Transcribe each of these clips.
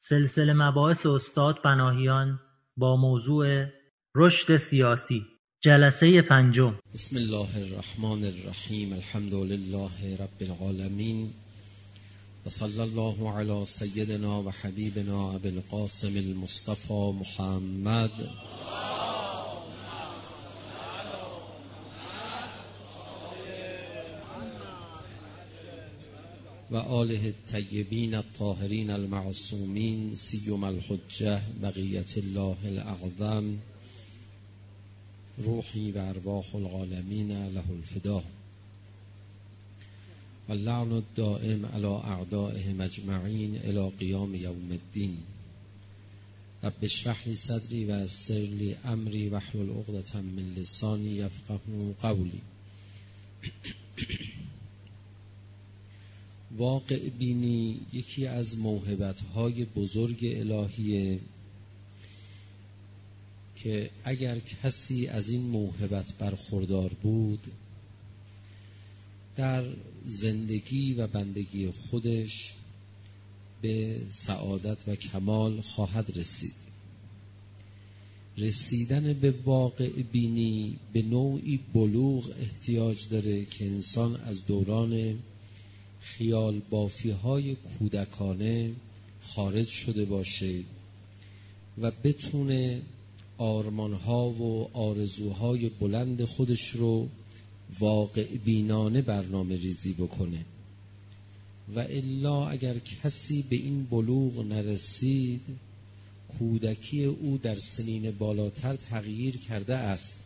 سلسله مباحث استاد پناهیان با موضوع رشد سیاسی، جلسه 5. بسم الله الرحمن الرحیم. الحمد لله رب العالمین و صلی الله علی سیدنا و حبیبنا ابی القاسم المصطفى محمد و آله الطیبین الطاهرین المعصومین سیما الحجة بقیة الله الاعظم روحی و ارواح العالمین له الفدا و اللعن الدائم علی اعدائهم اجمعین الی قیام یوم الدین. رب اشرح لی صدری و یسر لی امری واحلل عقدة من لسانی یفقهوا قولی. واقع بینی یکی از موهبت‌های بزرگ الهیه که اگر کسی از این موهبت برخوردار بود در زندگی و بندگی خودش به سعادت و کمال خواهد رسید. رسیدن به واقع بینی به نوعی بلوغ احتیاج داره که انسان از دوران خیال بافی های کودکانه خارج شده باشه و بتونه آرمانها و آرزوهای بلند خودش رو واقع بینانه برنامه ریزی بکنه و الا اگر کسی به این بلوغ نرسید کودکی او در سنین بالاتر تغییر کرده است.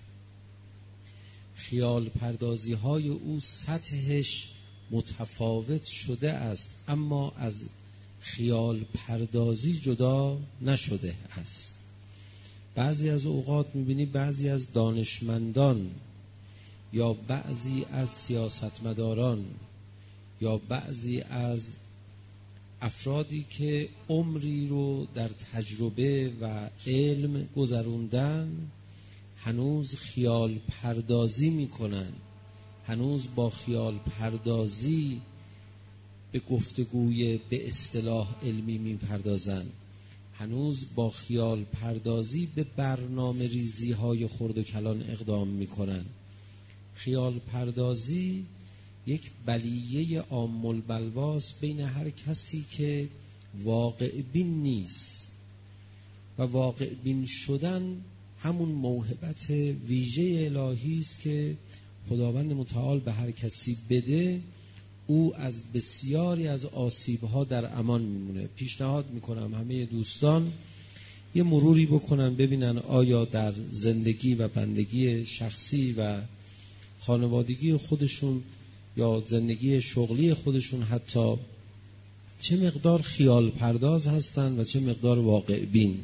خیال پردازی های او سطحش متفاوت شده است اما از خیال پردازی جدا نشده است. بعضی از اوقات میبینی بعضی از دانشمندان یا بعضی از سیاستمداران یا بعضی از افرادی که عمری رو در تجربه و علم گذروندن هنوز خیال پردازی میکنن، هنوز با خیال پردازی به گفتگوی به اصطلاح علمی میپردازن، هنوز با خیال پردازی به برنامه ریزی های خرد و کلان اقدام میکنن. خیال پردازی یک بلیه عام البلواست بین هر کسی که واقع بین نیست و واقع بین شدن همون موهبت ویژه الهی است که خداوند متعال به هر کسی بده او از بسیاری از آسیب‌ها در امان میمونه. پیشنهاد میکنم همه دوستان یه مروری بکنن ببینن آیا در زندگی و بندگی شخصی و خانوادگی خودشون یا زندگی شغلی خودشون حتی چه مقدار خیال پرداز هستن و چه مقدار واقع بین.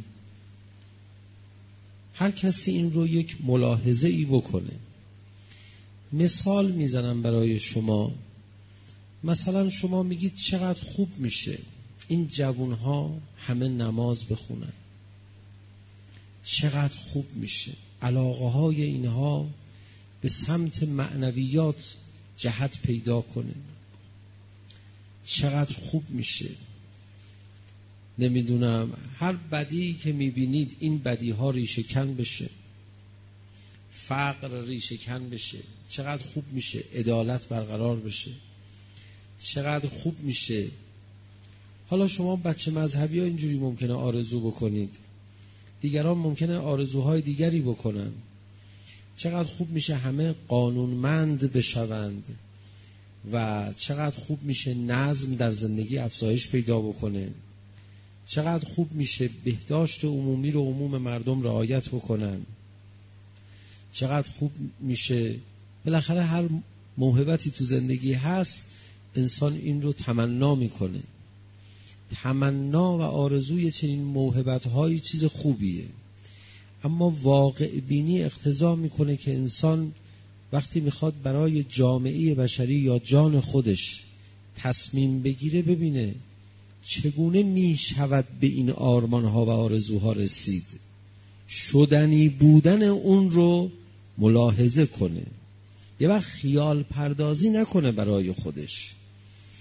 هر کسی این رو یک ملاحظه ای بکنه. مثال میزنم برای شما. مثلا شما میگید چقدر خوب میشه این جوانها همه نماز بخونن، چقدر خوب میشه علاقه های اینها به سمت معنویات جهت پیدا کنه، چقدر خوب میشه نمیدونم هر بدی که میبینید این بدی ها ریشه کن بشه، فقر ریشه کن بشه، چقدر خوب میشه عدالت برقرار بشه، چقدر خوب میشه. حالا شما بچه مذهبی ها اینجوری ممکنه آرزو بکنید، دیگران ممکنه آرزوهای دیگری بکنن. چقدر خوب میشه همه قانونمند بشوند و چقدر خوب میشه نظم در زندگی افزایش پیدا بکنه، چقدر خوب میشه بهداشت عمومی رو عموم مردم رعایت بکنن، چقدر خوب میشه. بالاخره هر موهبتی تو زندگی هست انسان این رو تمنا میکنه. تمنا و آرزوی چنین موهبت‌های چیز خوبیه، اما واقع بینی اقتضا میکنه که انسان وقتی میخواد برای جامعه بشری یا جان خودش تصمیم بگیره ببینه چگونه میشود به این آرمان‌ها و آرزوها رسید، شدنی بودن اون رو ملاحظه کنه. یه وقت خیال پردازی نکنه برای خودش،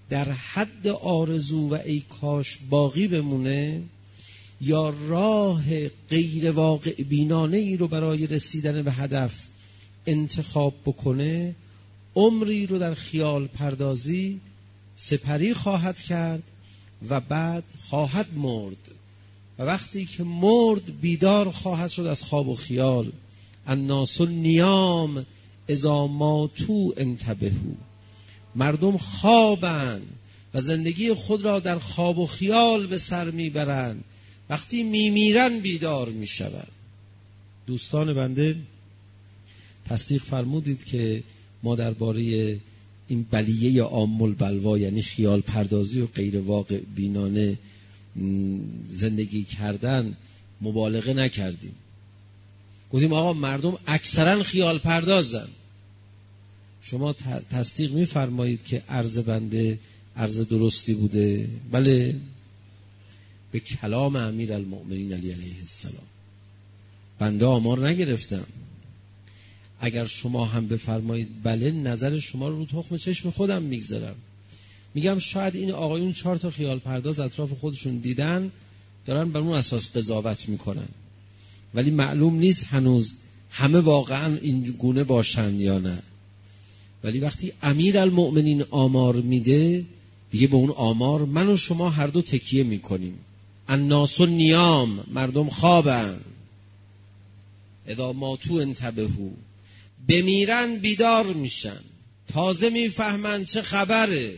در حد آرزو و ای کاش باقی بمونه، یا راه غیر واقع بینانه ای رو برای رسیدن به هدف انتخاب بکنه، عمری رو در خیال پردازی سپری خواهد کرد و بعد خواهد مرد و وقتی که مرد بیدار خواهد شد از خواب و خیال. الناس نیام اذا ماتوا انتبهوا. مردم خوابن و زندگی خود را در خواب و خیال به سر میبرند، وقتی میمیرن بیدار میشوند. دوستان بنده تصدیق فرمودید که ما درباره این بلیه عام البلوا یعنی خیال پردازی و غیر واقع بینانه زندگی کردن مبالغه نکردیم. گفتیم آقا مردم اکثرا خیال پردازن. شما تصدیق میفرمایید که عرض بنده عرض درستی بوده؟ بله، به کلام امیرالمؤمنین علی علیه السلام بنده آمار نگرفتم. اگر شما هم بفرمایید بله، نظر شما رو تخم چشم خودم میگذارم. میگم شاید این آقایون 4 تا خیال پرداز اطراف خودشون دیدن، دارن بر اون اساس قضاوت میکنن، ولی معلوم نیست هنوز همه واقعا این گونه باشن یا نه. ولی وقتی امیرالمؤمنین آمار میده، دیگه به اون آمار من و شما هر دو تکیه میکنیم. الناس نیام، مردم خوابن، اذا ماتوا انتبهوا، بمیرن بیدار میشن، تازه میفهمن چه خبره.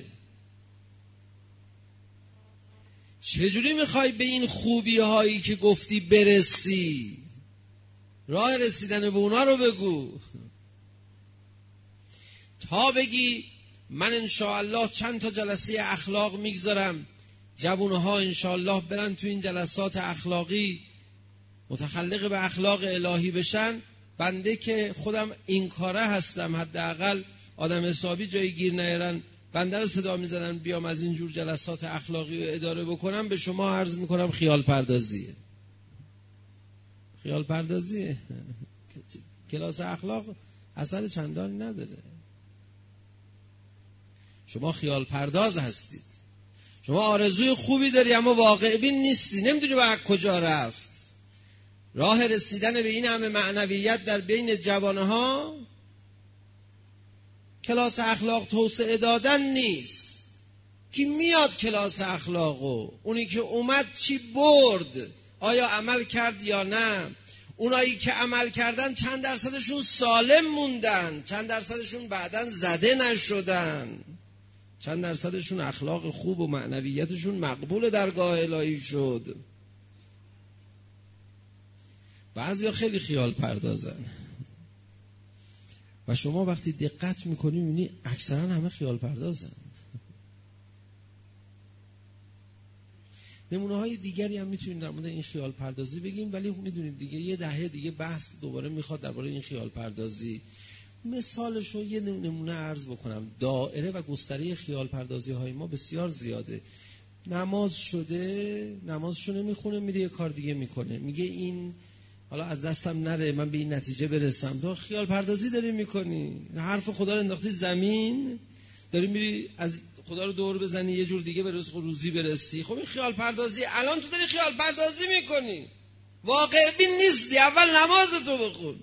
چجوری میخوای به این خوبی هایی که گفتی برسی؟ راه رسیدن به اونا رو بگو. تا بگی من انشاءالله چند تا جلسه اخلاق میگذارم، جوانها انشاءالله برن تو این جلسات اخلاقی متخلق به اخلاق الهی بشن، بنده که خودم این کاره هستم، حداقل آدم حسابی جایی گیر نیارن، بنده رو صدا میزنن بیام از این جور جلسات اخلاقی رو اداره بکنم، به شما عرض میکنم خیال پردازیه. خیال پردازیه. کلاس اخلاق اثر چندانی نداره. شما خیال پرداز هستید، شما آرزوی خوبی داری اما واقع بین نیستی، نمیدونی باید کجا رفت. راه رسیدن به این همه معنویت در بین جوانها کلاس اخلاق توسعه دادن نیست. کی میاد کلاس اخلاقو؟ اونی که اومد چی برد؟ آیا عمل کرد یا نه؟ اونایی که عمل کردن چند درصدشون سالم موندن؟ چند درصدشون بعداً زده نشدن؟ چند درصدشون اخلاق خوب و معنویتشون مقبول درگاه الهی شد؟ بعضیا خیلی خیال پردازن و شما وقتی دقت میکنی میبینی اکثرا همه خیال پردازن. نمونه های دیگری هم میتونیم در مورد این خیال پردازی بگیم، ولی میدونید دیگه یه دهه دیگه بحث دوباره میخواد درباره این خیال پردازی. مثالش رو یه نمونه عرض بکنم. دایره و گستره خیال پردازی های ما بسیار زیاده. نماز شده، نمازشو نمیخونه، میره یه کار دیگه میکنه، میگه این حالا از دستم نره، من به این نتیجه برسم. تو خیال پردازی داری میکنی، حرف خدا رو انداختی زمین، داری میری از خدا رو دور بزنی یه جور دیگه به رزق و روزی برسی. خب این خیال پردازی. الان تو داری خیال پردازی میکنی، واقع بین نیستی. اول نمازتو بخون.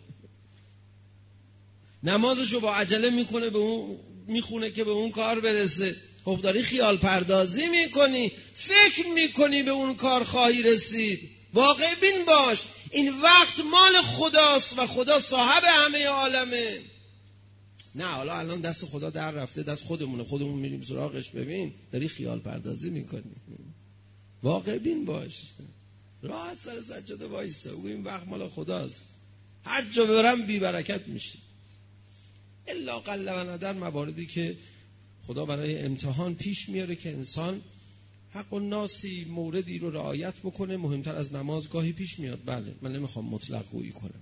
نمازشو با عجله میکنه به اون میخونه که به اون کار برسه. خب داری خیال پردازی میکنی، فکر میکنی به اون کار خواهی رسید. واقع بین باش. این وقت مال خداست و خدا صاحب همه عالمه. نه حالا الان دست خدا در رفته، دست خودمونه، خودمون میریم سراغش. ببین داری خیال پردازی میکنی. واقع بین باش. راحت سر سجاده وایسا، بگو این وقت مال خداست، هر جا برم بی برکت میشه. الا قل و ندر مواردی که خدا برای امتحان پیش میاره که انسان حق الناسی موردی رو رعایت بکنه. مهمتر از نماز گاهی پیش میاد. بله من نمیخوام مطلق گویی کنم.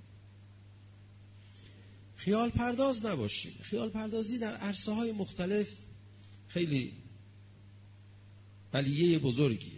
خیال پرداز نباشیم. خیال پردازی در عرصه های مختلف خیلی بلیه بزرگیه.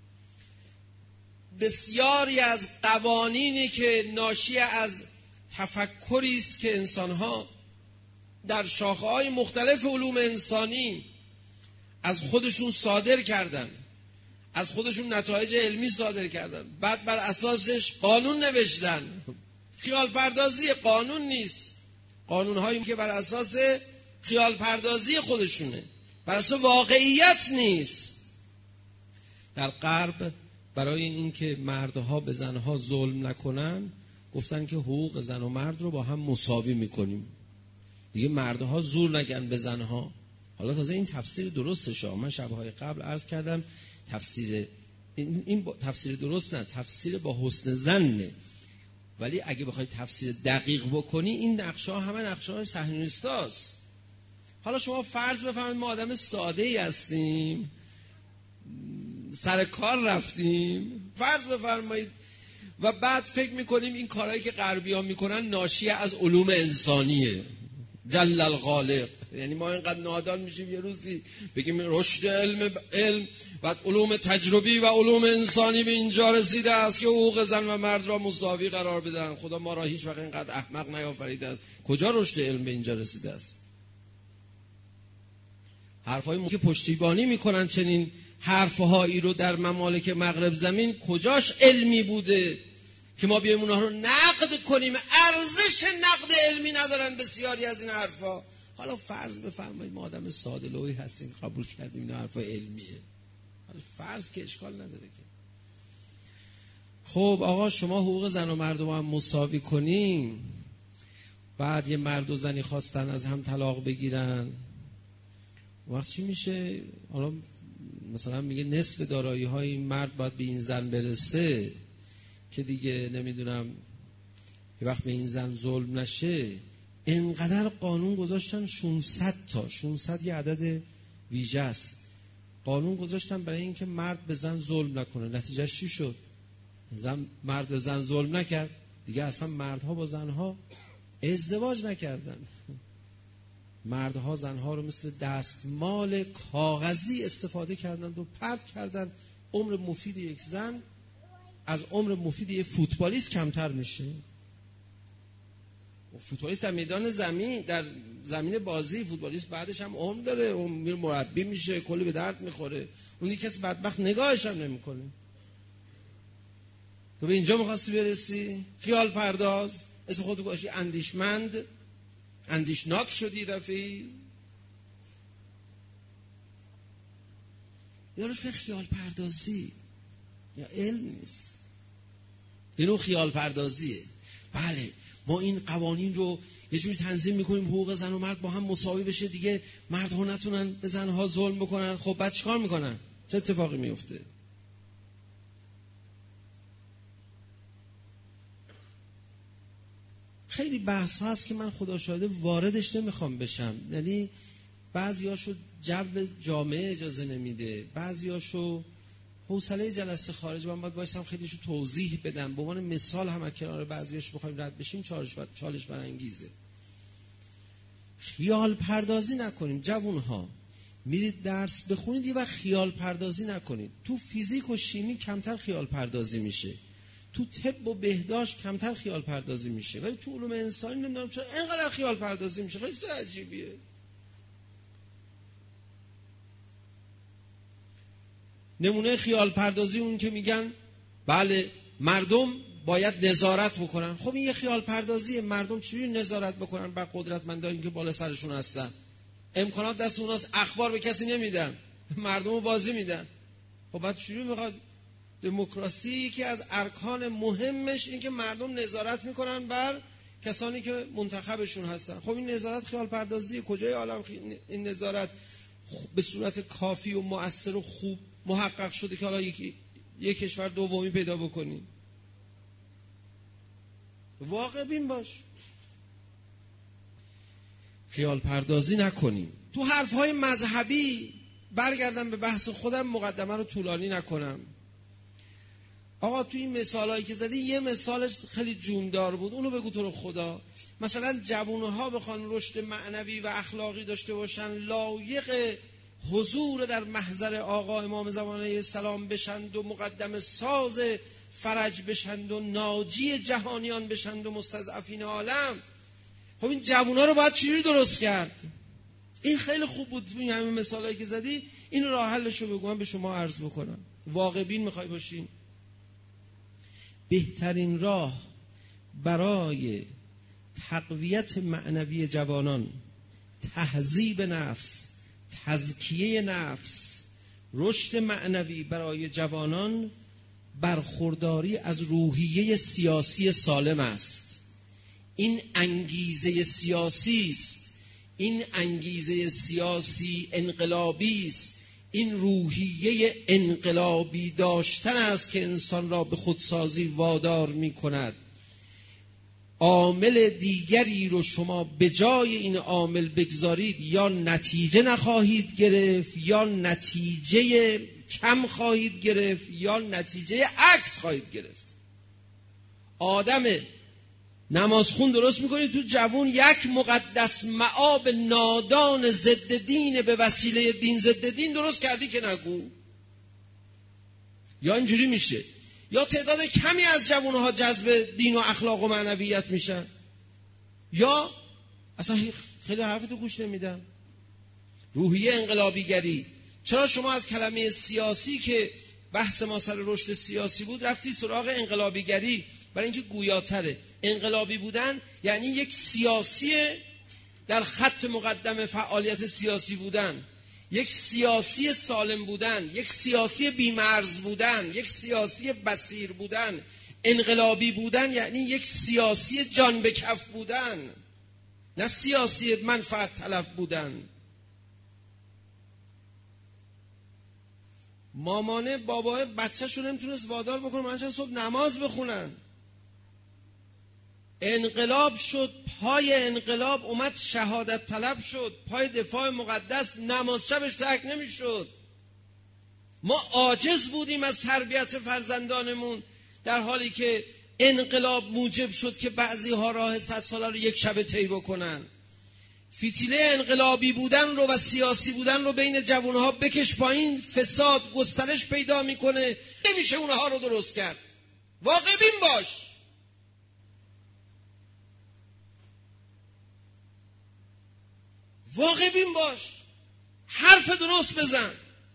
بسیاری از قوانینی که ناشی از تفکری است که انسانها در شاخه‌های مختلف علوم انسانی از خودشون صادر کردن، از خودشون نتایج علمی صادر کردن، بعد بر اساسش قانون نوشتن. خیال پردازی، قانون نیست. قانون هایی که بر اساس خیال پردازی خودشونه، بر اساس واقعیت نیست. در غرب برای اینکه مردها به زنها ظلم نکنن گفتن که حقوق زن و مرد رو با هم مساوی میکنیم، دیگه مردها زور نگن به زنها. حالا تازه این تفسیر درستشه. من شبهای قبل عرض کردم تفسیر این تفسیر درست نه، تفسیر با حسن ظنه، ولی اگه بخوای تفسیر دقیق بکنی این نقشه‌ها همه نقشه‌های صهیونیستاست. حالا شما فرض بفرمایید ما آدم ساده‌ای هستیم، سر کار رفتیم، فرض بفرمایید، و بعد فکر میکنیم این کارهایی که غربی‌ها میکنن ناشی از علوم انسانیه. جل الخالق. یعنی ما اینقدر نادان میشیم یه روزی بگیم رشد علم و علوم تجربی و علوم انسانی به اینجا رسیده است که حقوق زن و مرد را مساوی قرار بدن. خدا ما را هیچ وقت اینقدر احمق نیافریده است. کجا رشد علم به اینجا رسیده است؟ حرفایی که پشتیبانی میکنن چنین حرفهایی رو در ممالک مغرب زمین کجاش علمی بوده که ما بیایم اونها رو نقد کنیم؟ ارزش نقد علمی ندارن بسیاری از این حرفا. حالا فرض بفرمایید ما آدم ساده لوحی هستیم قبول کردیم این حرفا علمیه، حالا فرض که اشکال نداره که. خب آقا شما حقوق زن و مرد رو هم مساوی کنین، بعد یه مرد و زنی خواستن از هم طلاق بگیرن، وقت چی میشه؟ حالا مثلا میگه نصف دارایی های این مرد باید به این زن برسه که دیگه نمیدونم یه وقت به این زن ظلم نشه. اینقدر قانون گذاشتن 600 تا 600 یه عدد ویژه است، قانون گذاشتن برای اینکه مرد به زن ظلم نکنه. نتیجهش چی شد؟ مرد به زن ظلم نکرد دیگه، اصلا مردها با زنها ازدواج نکردن. مردها زنها رو مثل دستمال کاغذی استفاده کردند و پرت کردن. عمر مفید یک زن از عمر مفید یک فوتبالیست کمتر میشه. فوتبالیست در میدان زمین، در زمین بازی، فوتبالیست بعدش هم عمر داره، عمر مربی میشه، کلی به درد میخوره. اون کسی بدبخت نگاهش هم نمیکنه. تو به اینجا میخواستی برسی؟ خیال پرداز، اسم خودتو گذاشتی اندیشمند، اندیشناک شدی دفعی. یارو به خیال پردازی یا علم نیست، اینو خیال پردازیه. بله ما این قوانین رو یه جوری تنظیم میکنیم حقوق زن و مرد با هم مساوی بشه، دیگه مردها نتونن به زنها ظلم بکنن. خب بعد چیکار میکنن؟ چه اتفاقی میفته؟ خیلی بحث ها هست که من خدا شاهده واردش نمیخوام بشم. یعنی بعضیاشو جو جامعه اجازه نمیده، بعضیاشو حوصله جلسه خارج من باید وایسم خیلیشو توضیح بدم. به عنوان مثال هم کنار بعضیاشو بخوایم رد بشیم چالش برانگیزه. خیال پردازی نکنیم. جوانها میرید درس بخونید یه وقت خیال پردازی نکنید. تو فیزیک و شیمی کمتر خیال پردازی میشه، تو طب و بهداشت کمتر خیال پردازی میشه، ولی تو علوم انسانی نمیدونم چرا اینقدر خیال پردازی میشه. خیلی عجیبیه. نمونه خیال پردازی اون که میگن بله مردم باید نظارت بکنن. خب این یه خیال پردازیه. مردم چجوری نظارت بکنن بر قدرتمندانی که بالا سرشون هستن؟ امکانات دست اوناست، اخبار به کسی نمیدن، مردم رو بازی میدن. خب بعد چجوری میخواد دموکراسی؟ یکی از ارکان مهمش این که مردم نظارت میکنن بر کسانی که منتخبشون هستن. خب این نظارت خیال پردازی. کجای عالم این نظارت به صورت کافی و مؤثر و خوب محقق شده که حالا یک کشور دومی پیدا بکنی؟ واقع بین باش. خیال پردازی نکنیم. تو حرفهای مذهبی برگردم به بحث خودم، مقدمه رو طولانی نکنم. آقا تو این مثالایی که زدی یه مثالش خیلی جوندار بود، اونو بگو تو رو خدا. مثلا جوانها بخوان رشد معنوی و اخلاقی داشته باشن، لایق حضور در محضر آقا امام زمان علیه السلام بشند و مقدم ساز فرج بشند و ناجی جهانیان بشند و مستضعفین عالم. خب این جوونا رو باید چجوری درست کرد؟ این خیلی خوب بود. این همین مثالایی که زدی این راه حلش رو بگم به شما عرض بکنم. واقع بین میخوای باشین، بهترین راه برای تقویت معنوی جوانان، تهذیب نفس، تزکیه نفس، رشد معنوی برای جوانان، برخورداری از روحیه سیاسی سالم است. این انگیزه سیاسی است، این انگیزه سیاسی انقلابی است، این روحیه انقلابی داشتن است که انسان را به خودسازی وادار می کند. عامل دیگری رو شما به جای این عامل بگذارید، یا نتیجه نخواهید گرفت، یا نتیجه کم خواهید گرفت، یا نتیجه عکس خواهید گرفت. آدم نمازخون درست میکنید تو جوون، یک مقدس مآب نادان ضد دین به وسیله دین ضد دین درست کردی که نگو. یا اینجوری میشه، یا تعداد کمی از جوانها جذب دین و اخلاق و معنویت میشن، یا اصلا خیلی حرفتو گوش نمیدن. روحیه انقلابیگری. چرا شما از کلمه سیاسی که بحث ما سر رشد سیاسی بود رفتید سراغ انقلابیگری؟ برای اینکه گویاتره. انقلابی بودن یعنی یک سیاسی در خط مقدم فعالیت سیاسی بودن، یک سیاسی سالم بودن، یک سیاسی بی‌مرز بودن، یک سیاسی بصیر بودن. انقلابی بودن یعنی یک سیاسی جان به کف بودن، نه سیاسی منفعت طلب بودن. مامانه بابای بچه‌شون نمیتونست وادار بکنه منشان صبح نماز بخونن. انقلاب شد، پای انقلاب اومد شهادت طلب شد، پای دفاع مقدس نماز شبش ترک نمیشد. ما عاجز بودیم از تربیت فرزندانمون، در حالی که انقلاب موجب شد که بعضی ها راه 100 ساله رو یک شب طی بکنن. فتیله انقلابی بودن رو و سیاسی بودن رو بین جوانها بکش پایین، فساد گسترش پیدا میکنه، نمیشه اونها رو درست کرد. واقع بین باش. واقع بین باش، حرف درست بزن.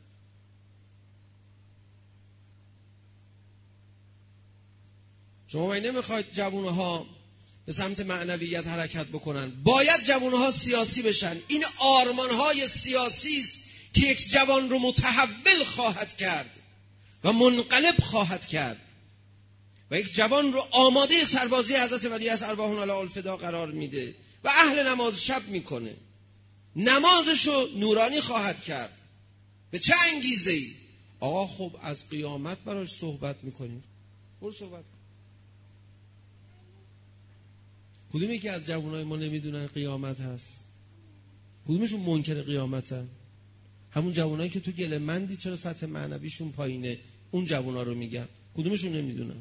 شما نمیخواید جوانها به سمت معنویت حرکت بکنن، باید جوانها سیاسی بشن. این آرمانهای سیاسی است که یک جوان رو متحول خواهد کرد و منقلب خواهد کرد و یک جوان رو آماده سربازی حضرت ولی از ارواحنا علی الفدا قرار میده و اهل نماز شب میکنه. نمازشو نورانی خواهد کرد. به چه انگیزه ای؟ آقا خب از قیامت براش صحبت میکنیم. برو صحبت کن. کدومی که از جوانای ما نمیدونن قیامت هست؟ کدومشون منکر قیامتن؟ همون جوانایی که تو گله مندی چرا سطح معنویشون پایینه، اون جوانا رو میگن. کدومشون نمیدونن؟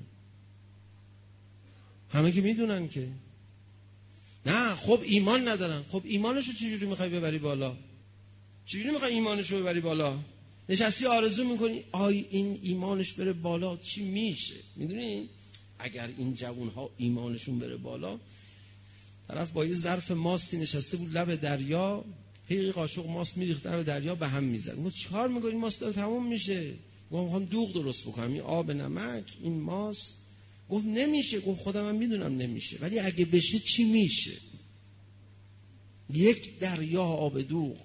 همه که میدونن که. نه خب ایمان ندارن. خب ایمانشو چجوری میخوای ببری بالا؟ چجوری میخوای ایمانشو ببری بالا؟ نشستی آرزو میکنی آی این ایمانش بره بالا چی میشه؟ میدونی اگر این جوانها ایمانشون بره بالا، طرف با یه ظرف ماستی نشسته بود لب دریا، هی قاشق ماست میریخت لب دریا، به هم میزد. گفت چیکار میکنی؟ ماست داره تموم میشه. گفت میخوام دوغ درست بکنم، این آب نمک این ماست. گفت نمیشه. گفت خودم هم میدونم نمیشه، ولی اگه بشه چی میشه؟ یک دریا آب دوغ.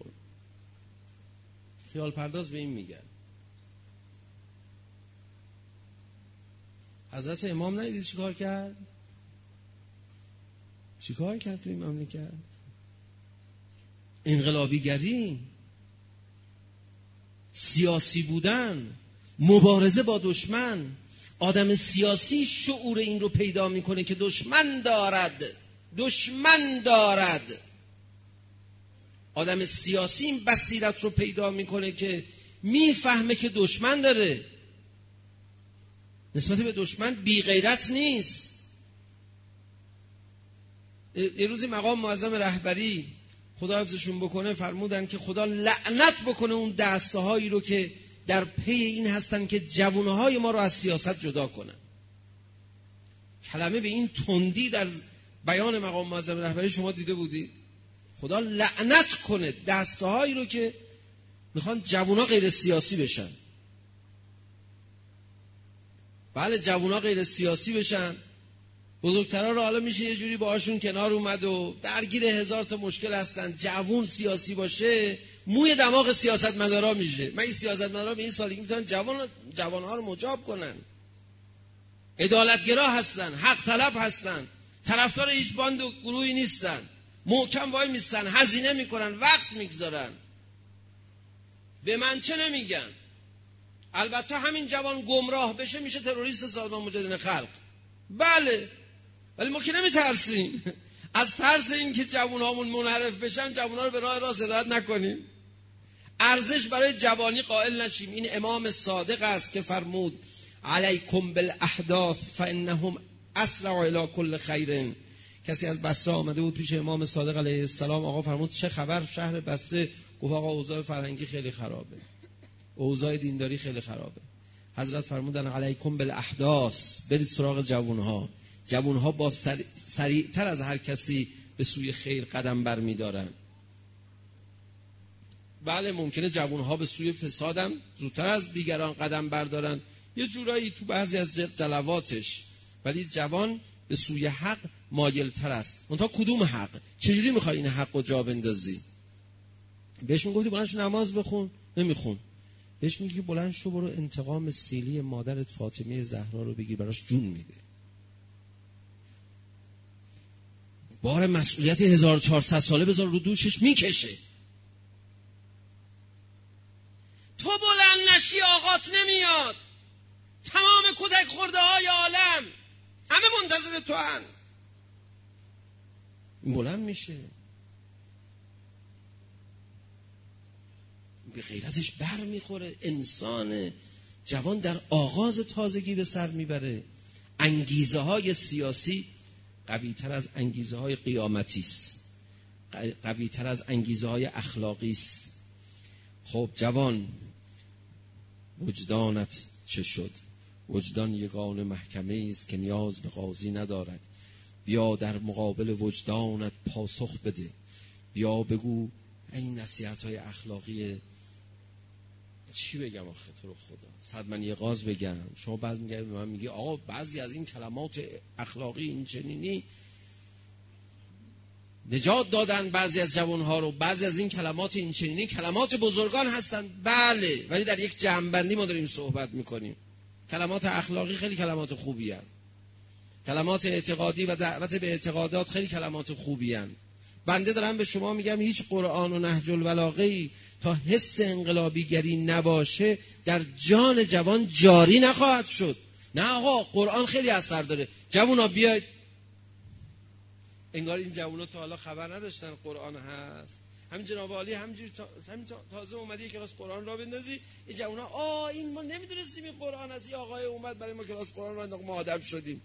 خیال پرداز به این میگن. حضرت امام ندیدید چیکار کرد؟ چیکار کرد تو این مملکت؟ انقلابیگری، سیاسی بودن، مبارزه با دشمن. آدم سیاسی شعور این رو پیدا میکنه که دشمن دارد. آدم سیاسی این بصیرت رو پیدا میکنه که میفهمه که دشمن داره، نسبت به دشمن بی غیرت نیست. یه روزی مقام معظم رهبری خدا حفظشون بکنه فرمودن که خدا لعنت بکنه اون دستهایی رو که در پی این هستن که جوانهای ما رو از سیاست جدا کنن. کلمه به این تندی در بیان مقام معظم رهبری شما دیده بودید؟ خدا لعنت کنه دستهایی رو که میخوان جوونا غیر سیاسی بشن. بله جوونا غیر سیاسی بشن، بزرگترها رو حالا میشه یه جوری باهاشون کنار اومد و درگیر هزار تا مشکل هستن. جوون سیاسی باشه موی دماغ سیاستمدارا میشه. من این سیاستمدارا به این سادگی میتونن جوانها رو مجاب کنن. عدالتگرا هستن، حق طلب هستن، طرفدار هیچ باند و گروهی نیستن، محکم وای میستن، هزینه میکنن، وقت میگذارن. به من چه نمیگن؟ البته همین جوان گمراه بشه میشه تروریست سازمان مجاهدین خلق. بله، ولی ما که نمیترسیم از ترس این که جوانهامون منحرف بشن جوانها رو به راه راست هدایت نکنیم، ارزش برای جوانی قائل نشیم. این امام صادق است که فرمود علیکم بالاحداث فانهم اسرع الی کل خیر. کسی از بصره آمده بود پیش امام صادق علیه السلام. آقا فرمود چه خبر شهر بصره؟ گفت آقا اوضاع فرهنگی خیلی خرابه، اوضاع دینداری خیلی خرابه. حضرت فرمودن علیکم بالاحداث، برید سراغ جوانها. جوانها با سریعتر از هر کسی به سوی خیر قدم برمی‌دارن. بله ممکنه جوانها به سوی فسادم زودتر از دیگران قدم بردارن یه جورایی تو بعضی از جلواتش، ولی جوان به سوی حق مایل‌تر است. منتها کدوم حق؟ چجوری می‌خوای این حق رو جا بندازی؟ بهش میگفتی بلند شو نماز بخون، نمیخون. بهش میگی بلند شو برو انتقام سیلی مادرت فاطمه زهرا رو بگیر، براش جون میده. بار مسئولیت 1400 ساله بذار رو دوشش میکشه. تو بلند نشی آقات نمیاد. تمام کودک خورده های عالم همه منتظر تو هن. بلند میشه، به غیرتش بر میخوره. انسان جوان در آغاز تازگی به سر میبره. انگیزه های سیاسی قوی تر از انگیزه های قیامتی است، قوی تر از انگیزه های اخلاقی است. خب جوان، وجدانت چه شد؟ وجدان یگان محکمه است که نیاز به قاضی ندارد. بیا در مقابل وجدانت پاسخ بده. بیا بگو این نصیحت های اخلاقی چی بگم آخه تو رو خدا؟ صد من یه قاز بگم. شما بعض میگه به من میگی آقا بعضی از این کلمات اخلاقی این چنینی نجات دادن بعضی از جوانها رو، بعضی از این کلمات این چنینی کلمات بزرگان هستن. بله، ولی در یک جمع‌بندی ما داریم صحبت میکنیم. کلمات اخلاقی خیلی کلمات خوبی هستند. کلمات اعتقادی و دعوت به اعتقادات خیلی کلمات خوبی هستند. بنده دارم به شما میگم هیچ قرآن و نهج البلاغه‌ای تا حس انقلابیگری نباشه در جان جوان جاری نخواهد شد. نه آقا قرآن خیلی اثر داره. جوونا بیاید. انگار این جوونا تا حالا خبر نداشتن قرآن هست. همین جناب عالی همین تازه اومدی یک کلاس قرآن را بندازی، این جوونا این ما نمیدونستیم این قرآن هست، این آقای اومد برای ما کلاس قرآن را انداخت، ما آدم شدیم.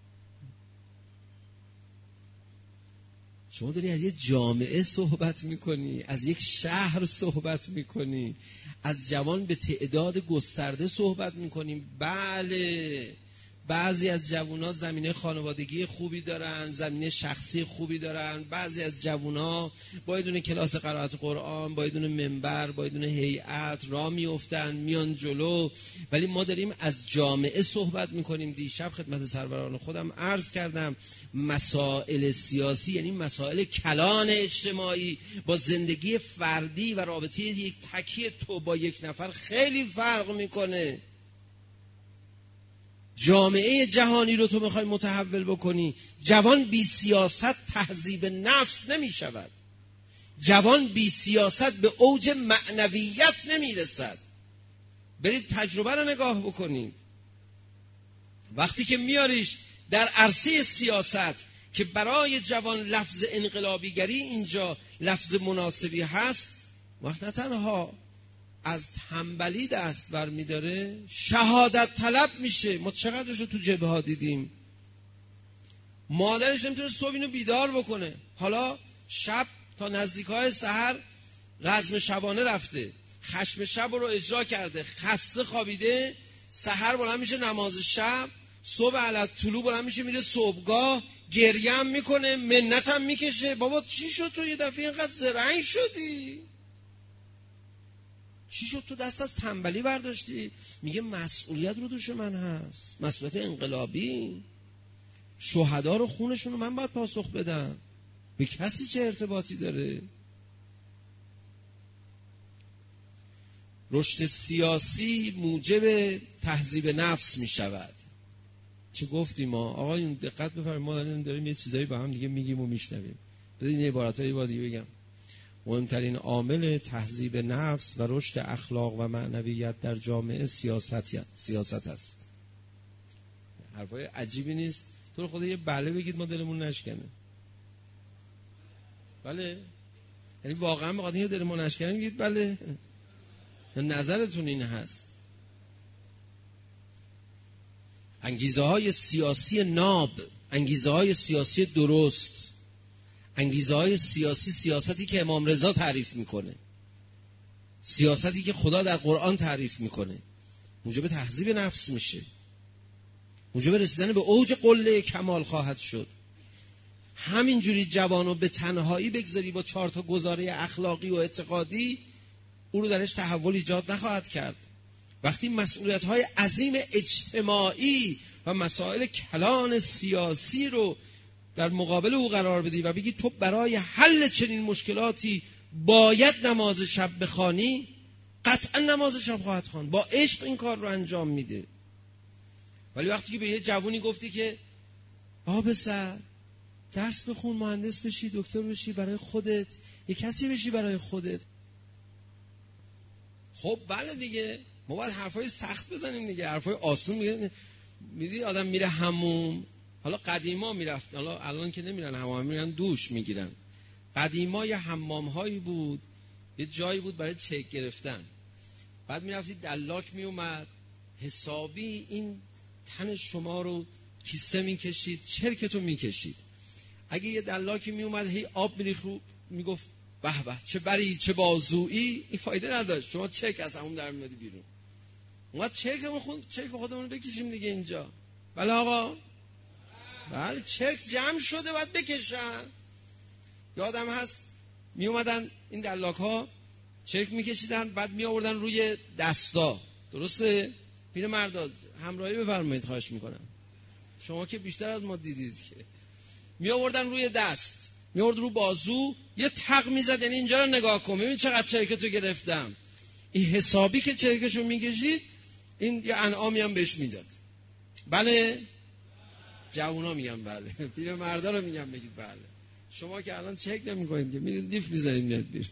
شما داری از یک جامعه صحبت میکنی، از یک شهر صحبت میکنی، از جوان به تعداد گسترده صحبت میکنیم. بله، بعضی از جوونا زمینه خانوادگی خوبی دارن، زمینه شخصی خوبی دارن. بعضی از جوونا با یه دونه کلاس قرائت قرآن، با یه دونه منبر، با یه دونه هیئت راه میافتن، میان جلو. ولی ما داریم از جامعه صحبت میکنیم. دیشب خدمت سروران خودم عرض کردم مسائل سیاسی یعنی مسائل کلان اجتماعی با زندگی فردی و رابطه یک تکی تو با یک نفر خیلی فرق میکنه. جامعه جهانی رو تو میخوای متحول بکنی، جوان بی سیاست تهذیب نفس نمی شود. جوان بی سیاست به اوج معنویت نمی رسد. برید تجربه رو نگاه بکنید. وقتی که میاریش در عرصه سیاست که برای جوان لفظ انقلابیگری اینجا لفظ مناسبی هست، وقت نه تنها از تنبلی دست بر میداره، شهادت طلب میشه. ما چقدرش رو تو جبهه ها دیدیم. مادرش نمیتونه صبح اینو بیدار بکنه، حالا شب تا نزدیکای سحر رزم شبانه رفته، خشم شب رو اجرا کرده، خسته خوابیده، سحر بلند میشه نماز شب، صبح علت طلوع بلند میشه میره صبحگاه، گریه هم میکنه، منت هم میکشه. بابا چی شد تو یه دفعه اینقدر زرنگ شدی؟ چی شد تو دست از تنبلی برداشتی؟ میگه مسئولیت رو دوش من هست، مسئولیت انقلابی. شهدا رو خونشون رو من باید پاسخ بدم. به کسی چه ارتباطی داره؟ رشد سیاسی موجب تهذیب نفس می شود. چه گفتیم ما؟ آقایون دقت بفرمایید، ما داریم یه چیزایی با هم دیگه میگیم و میشنویم. بذارید این عبارتایی با دیگه بگم. مهمترین عامل تهذیب نفس و رشد اخلاق و معنویت در جامعه سیاست است. حرفای عجیبی نیست. تو رو خدا یه بله بگید ما دلمون نشکنه. بله؟ یعنی واقعا بخاطر اینکه دلمون نشکنه میگید بله؟ نظرتون این هست؟ انگیزه های سیاسی ناب، انگیزه های سیاسی درست، انگیزه های سیاسی، سیاستی که امام رضا تعریف میکنه، سیاستی که خدا در قرآن تعریف میکنه، موجب تهذیب نفس میشه، موجب رسیدن به اوج قله کمال خواهد شد. همینجوری جوانو به تنهایی بگذاری با 4 تا گزاره اخلاقی و اعتقادی، او رو درش تحول ایجاد نخواهد کرد. وقتی مسئولیت‌های عظیم اجتماعی و مسائل کلان سیاسی رو در مقابل او قرار بدی و بگی تو برای حل چنین مشکلاتی باید نماز شب بخوانی، قطعا نماز شب خواهد خوان، با عشق این کار رو انجام میده. ولی وقتی که به یه جوونی گفتی که پسر درس بخون، مهندس بشی، دکتر بشی، برای خودت یه کسی بشی، برای خودت، خب بله دیگه ما باید حرفای سخت بزنیم دیگه. حرفای آسون میدی آدم میره حموم. حالا قدیما میرفت، حالا الان که نمیرن حمام، میرن دوش میگیرن. قدیما یه حمام هایی بود، یه جایی بود برای چک گرفتن. بعد میرفتی دلاک میومد حسابی این تن شما رو کیسه میکشید، چرکتو میکشید. اگه یه دلاکی میومد هی آب میریخت رو، میگفت به به چه بری چه بازویی، این فایده نداشت، شما چرک از همون در میادی بیرون. اومد چرک خودمون بکشیم دیگه اینجا. بله آقا، بله چرک جمع شده باید بکشن. یادم هست می اومدن این دلاک ها چرک میکشیدن، بعد می آوردن روی دستا. درسته؟ پیر مردا همراهی بفرمایید خواهش میکنم، شما که بیشتر از ما دیدید که می آوردن روی دست، می آورد رو بازو، یه تق میزد، یعنی اینجا رو نگاه کن ببین چقدر چرکتو گرفتم. این حسابی که چرکشو میکشید، این یه انعامی هم بهش میداد. بله جوونا میگن بله، پیر مردا رو میگن بگید بله. شما که الان چک نمی‌کنید که میرید دیف می‌ذارید میاد بیرون.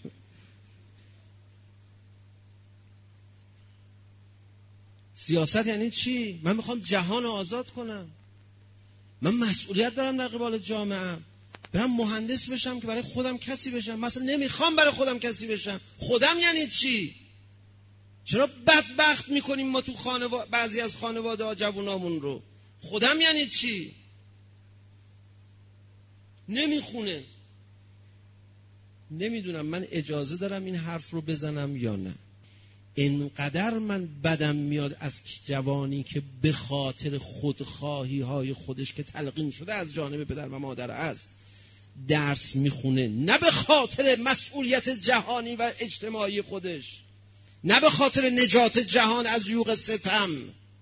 سیاست یعنی چی؟ من میخوام جهان رو آزاد کنم، من مسئولیت دارم در قبال جامعه، برم مهندس بشم که برای خودم کسی بشم. مثلا نمیخوام برای خودم کسی بشم. خودم یعنی چی؟ چرا بدبخت میکنیم ما تو بعضی از خانواده ها جوونامون رو؟ خودم یعنی چی؟ نمیخونه. نمیدونم من اجازه دارم این حرف رو بزنم یا نه. اینقدر من بدم میاد از جوانی که به خاطر خودخواهی های خودش که تلقین شده از جانب پدر و مادر است درس میخونه، نه به خاطر مسئولیت جهانی و اجتماعی خودش، نه به خاطر نجات جهان از یوغ ستم،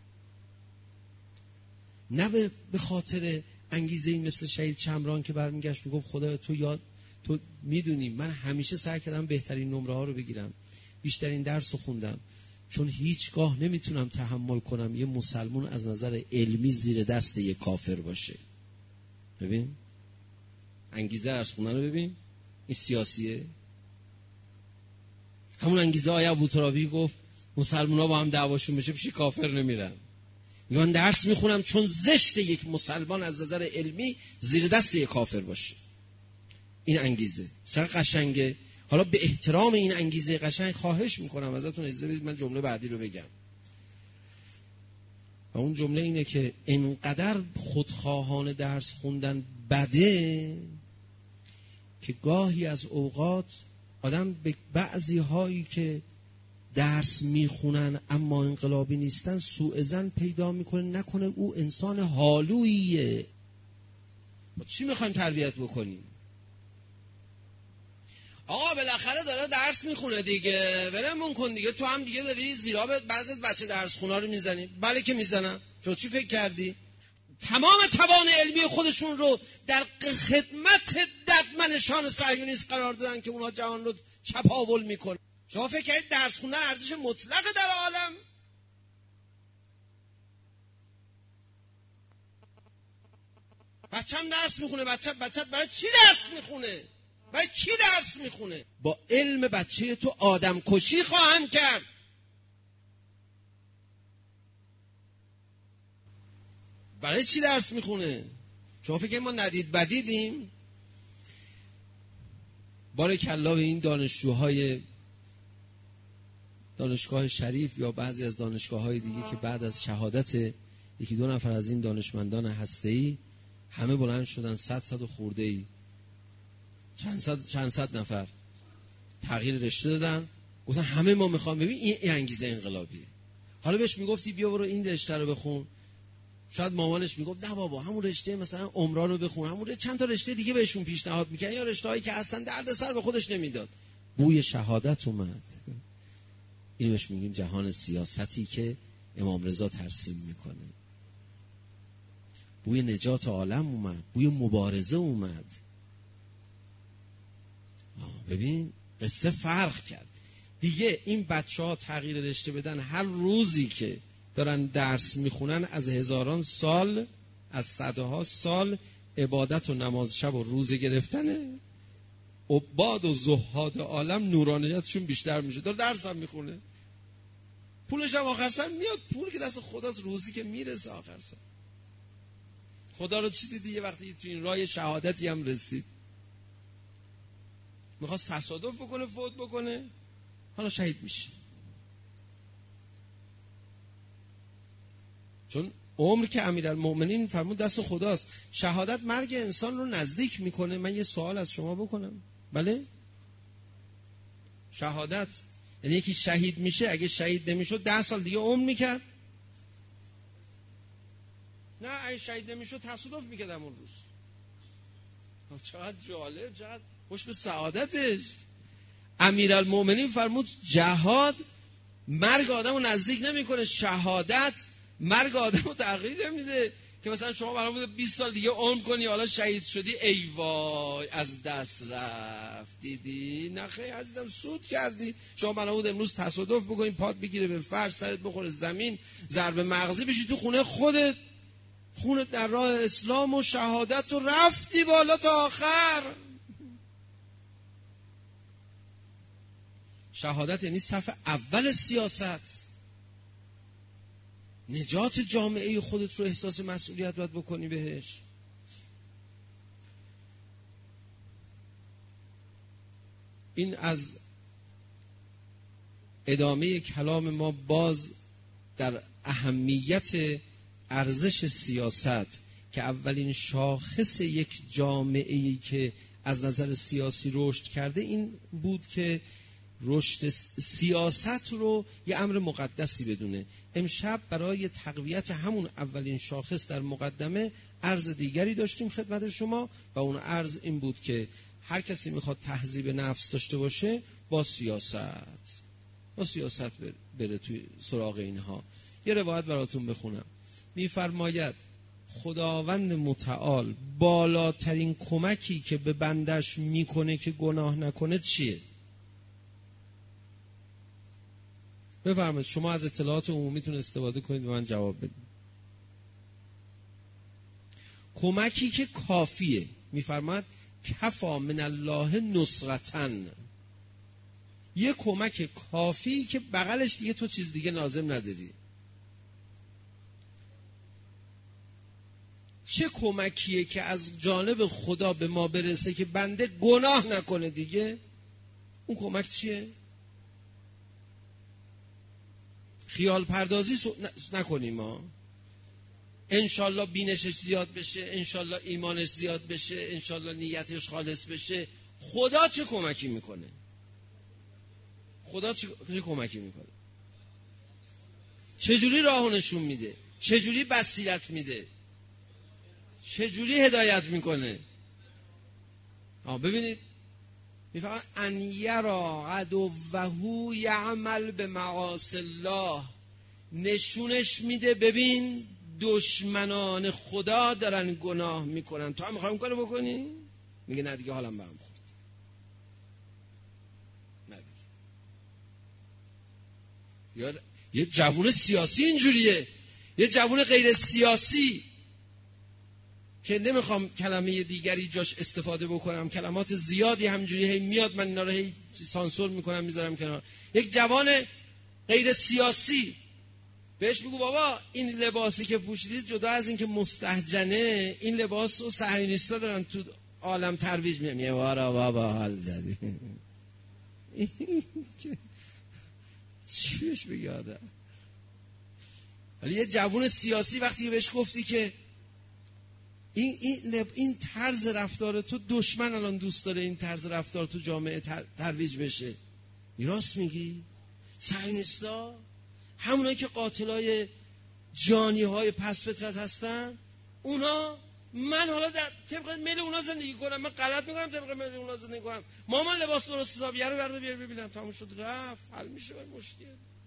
نه به خاطر انگیزه‌ای مثل شهید چمران که برمیگشت میگفت خدا تو میدونی من همیشه سعی کردم بهترین نمره ها رو بگیرم، بیشترین درس رو خوندم، چون هیچگاه نمیتونم تحمل کنم یه مسلمان از نظر علمی زیر دست یه کافر باشه. ببین انگیزه درس خوندن رو ببین، این سیاسیه. همون انگیزه آیه ابوترابی گفت مسلمان ها با هم دعواشون بشه پیش کافر نمیرن. من درس میخونم چون زشت یک مسلمان از نظر علمی زیر دست یک کافر باشه. این انگیزه چقدر قشنگه. حالا به احترام این انگیزه قشنگ خواهش میکنم ازتون اجازه بدید من جمله بعدی رو بگم. و اون جمله اینه که اینقدر خودخواهانه درس خوندن بده که گاهی از اوقات آدم به بعضی هایی که درس میخونن اما انقلابی نیستن سوء ظن پیدا میکنه، نکنه او انسان حالویه. ما چی میخوایم تربیت بکنیم؟ آقا بالاخره داره درس میخونه دیگه، ولمون کن دیگه، تو هم دیگه داری زیرا به بعضی بچه درس خونا رو میزنی. بله که میزنم، چی فکر کردی؟ تمام توان علمی خودشون رو در خدمت ددمنشان صهیونیست قرار دادن که اونا جهان رو چپاول میکنن. شما فکر کردید درس خوندن ارزش مطلق در عالم؟ بچه‌م درس میخونه. بچه‌ت برای چی درس میخونه؟ برای کی درس میخونه؟ با علم بچه تو آدم کشی خواهند کرد. برای چی درس میخونه؟ شما فکر ما ندید بدیدیم؟ بارکالله به این دانشجوهای دانشگاه شریف یا بعضی از دانشگاه‌های دیگه که بعد از شهادت یکی دو نفر از این دانشمندان هسته‌ای همه بلند شدن، 100 و خورده‌ای، چند صد نفر تغییر رشته دادن، گفتن همه ما میخوام. ببین این انگیزه انقلابیه. حالا بهش میگفتی بیا برو این رشته رو بخون، شاید مامانش میگفت نه بابا همون رشته مثلا عمران رو بخون، همون چند تا رشته دیگه بهشون پیشنهاد میکنن، یا رشته‌هایی که اصلا دردسر به خودش نمیداد. بوی شهادت اومد. اینو بهش میگیم جهان سیاستی که امام رضا ترسیم میکنه. بوی نجات عالم اومد، بوی مبارزه اومد. ببین قصه فرق کرد دیگه. این بچه‌ها تغییر رشته بدن، هر روزی که دارن درس میخونن از هزاران سال، از صدها سال عبادت و نماز شب و روزه گرفتنه. عباد و زهاد عالم نورانیتشون بیشتر میشه. داره درس هم میخونه، پولش هم آخر سر میاد. پول که دست خداست، روزی که میرسه آخر سر. خدا رو چی دیدی؟ یه وقتی تو این راه شهادتی هم رسید، میخواست تصادف بکنه، فوت بکنه، حالا شهید میشه. چون عمر که امیرالمؤمنین فرمود دست خداست. شهادت مرگ انسان رو نزدیک میکنه. من یه سوال از شما بکنم. بله؟ شهادت یعنی یکی شهید میشه، اگه شهید نمیشد 10 سال دیگه عمر میکرد؟ نه، اگه شهید نمیشد تصادف میکرد همون روز. چقدر جالب، چقدر خوش به سعادتش. امیرالمؤمنین فرمود جهاد مرگ آدم رو نزدیک نمیکنه، شهادت مرگ آدم رو تغییر نمیده. که مثلا شما برام بوده 20 سال دیگه عمر کنی، حالا شهید شدی، ای وای از دست رفت. دیدی؟ نه خیلی عزیزم، سود کردی. شما برام بود امروز تصادف بکنی، پات بگیره به فرش، سرت بخوره زمین، ضربه مغزی بشی تو خونه خودت در راه اسلام و شهادت و رفتی بالا تا آخر. شهادت یعنی صف اول سیاست. نجات جامعه خودت رو احساس مسئولیت باید بکنی بهش. این از ادامه کلام ما باز در اهمیت ارزش سیاست، که اولین شاخص یک جامعه‌ای که از نظر سیاسی رشد کرده این بود که رشد سیاست رو یه امر مقدسی بدونه. امشب برای تقویت همون اولین شاخص در مقدمه عرض دیگری داشتیم خدمت شما، و اون عرض این بود که هر کسی میخواد تهذیب نفس داشته باشه با سیاست بره توی سراغ اینها. یه روایت براتون بخونم. میفرماید خداوند متعال بالاترین کمکی که به بندش میکنه که گناه نکنه چیه؟ بفرمایید، شما از اطلاعات عمومیتون استفاده کنید به من جواب بدید. کمکی که کافیه. میفرماید کفا من الله نصرتن. یه کمک کافی که بغلش دیگه تو چیز دیگه لازم نداری. چه کمکیه که از جانب خدا به ما برسه که بنده گناه نکنه دیگه؟ اون کمک چیه؟ خیال پردازی نکنیم ما. انشالله بینشش زیاد بشه، انشالله ایمانش زیاد بشه، انشالله نیتش خالص بشه. خدا چه کمکی میکنه؟ خدا چه کمکی میکنه؟ چجوری راهو نشون میده؟ چجوری بصیرت میده؟ چجوری هدایت میکنه؟ ببینید میفهمن ان یرا عدوه یعمل به معاصی الله، نشونش میده ببین دشمنان خدا دارن گناه میکنن، تو هم میخوای اون کارو بکنی؟ میگه نه دیگه حالم برام خورد. نه دیگه. یا یه جوون سیاسی اینجوریه، یه جوون غیر سیاسی که نمیخوام کلمه دیگری جاش استفاده بکنم، کلمات زیادی همجوری هی میاد، من اینا رو هی سانسور میکنم میذارم کنار. یک جوان غیر سیاسی بهش میگو بابا این لباسی که پوشیدید جدا از این که مستهجنه، این لباس رو صهیونیست‌ها دارن تو عالم ترویج میدن. میگه وارا بابا حال داری چی بهش بگی آدم؟ ولی یه جوان سیاسی وقتی بهش گفتی که این طرز رفتار تو، دشمن الان دوست داره این طرز رفتار تو جامعه ترویج بشه، راست میگی؟ صهیونیست‌ها همونایی که قاتلای جانی های پس فطرت هستن، اونا من حالا در طبق میل اونا زندگی کنم، من غلط میکنم طبق میل اونا زندگی کنم، مامان لباس درست حسابیه رو برده بیار ببینم، تموم شد رفت، حل میشه مشکل.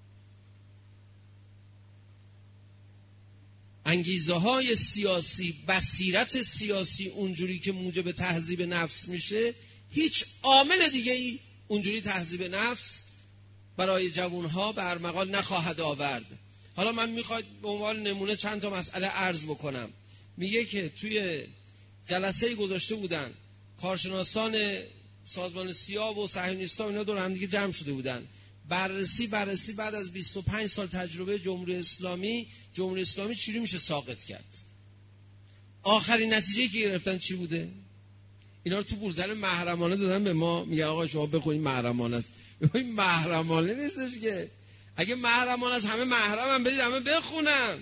انگیزه های سیاسی، بصیرت سیاسی اونجوری که موجب تهذیب نفس میشه، هیچ عامل دیگه ای اونجوری تهذیب نفس برای جوانها به ارمغان نخواهد آورد. حالا من میخواد به عنوان نمونه چند تا مسئله عرض بکنم. میگه که توی جلسه گذاشته بودن کارشناسان سازمان سیا و صهیونیست‌ها، اینا دور هم دیگه جمع شده بودن، بررسی بعد از 25 سال تجربه جمهوری اسلامی چجوری میشه ساقط کرد. آخرین نتیجه‌ای که گرفتن چی بوده؟ اینا رو تو بولتن محرمانه دادن به ما، میگن آقا شما بخونید محرمانه است. این محرمانه نیستش که، اگه محرمانه است همه محرمم بدید همه بخونن.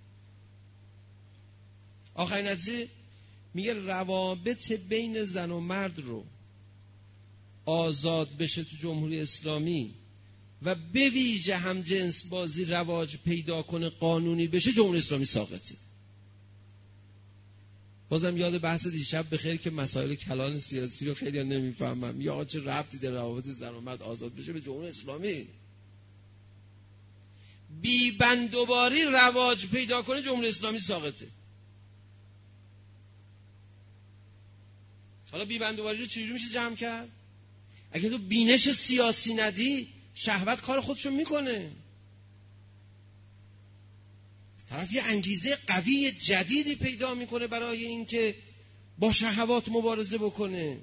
آخرین نتیجه میگه روابط بین زن و مرد رو آزاد بشه تو جمهوری اسلامی و به ویژه هم جنس بازی رواج پیدا کنه، قانونی بشه، جمهوری اسلامی ساقطی. بازم یاد بحث دیشب بخیر که مسائل کلان سیاسی رو خیلی نمیفهمم، یا چه ربطی داره روابط زن و مرد آزاد بشه به جمهوری اسلامی؟ بی بندوباری رواج پیدا کنه جمهوری اسلامی ساقطه. حالا بی بندوباری رو چجوری میشه جمع کرد؟ اگه تو بینش سیاسی ندی، شهوت کار خودشو میکنه. طرف یه انگیزه قوی جدیدی پیدا میکنه برای اینکه با شهوات مبارزه بکنه.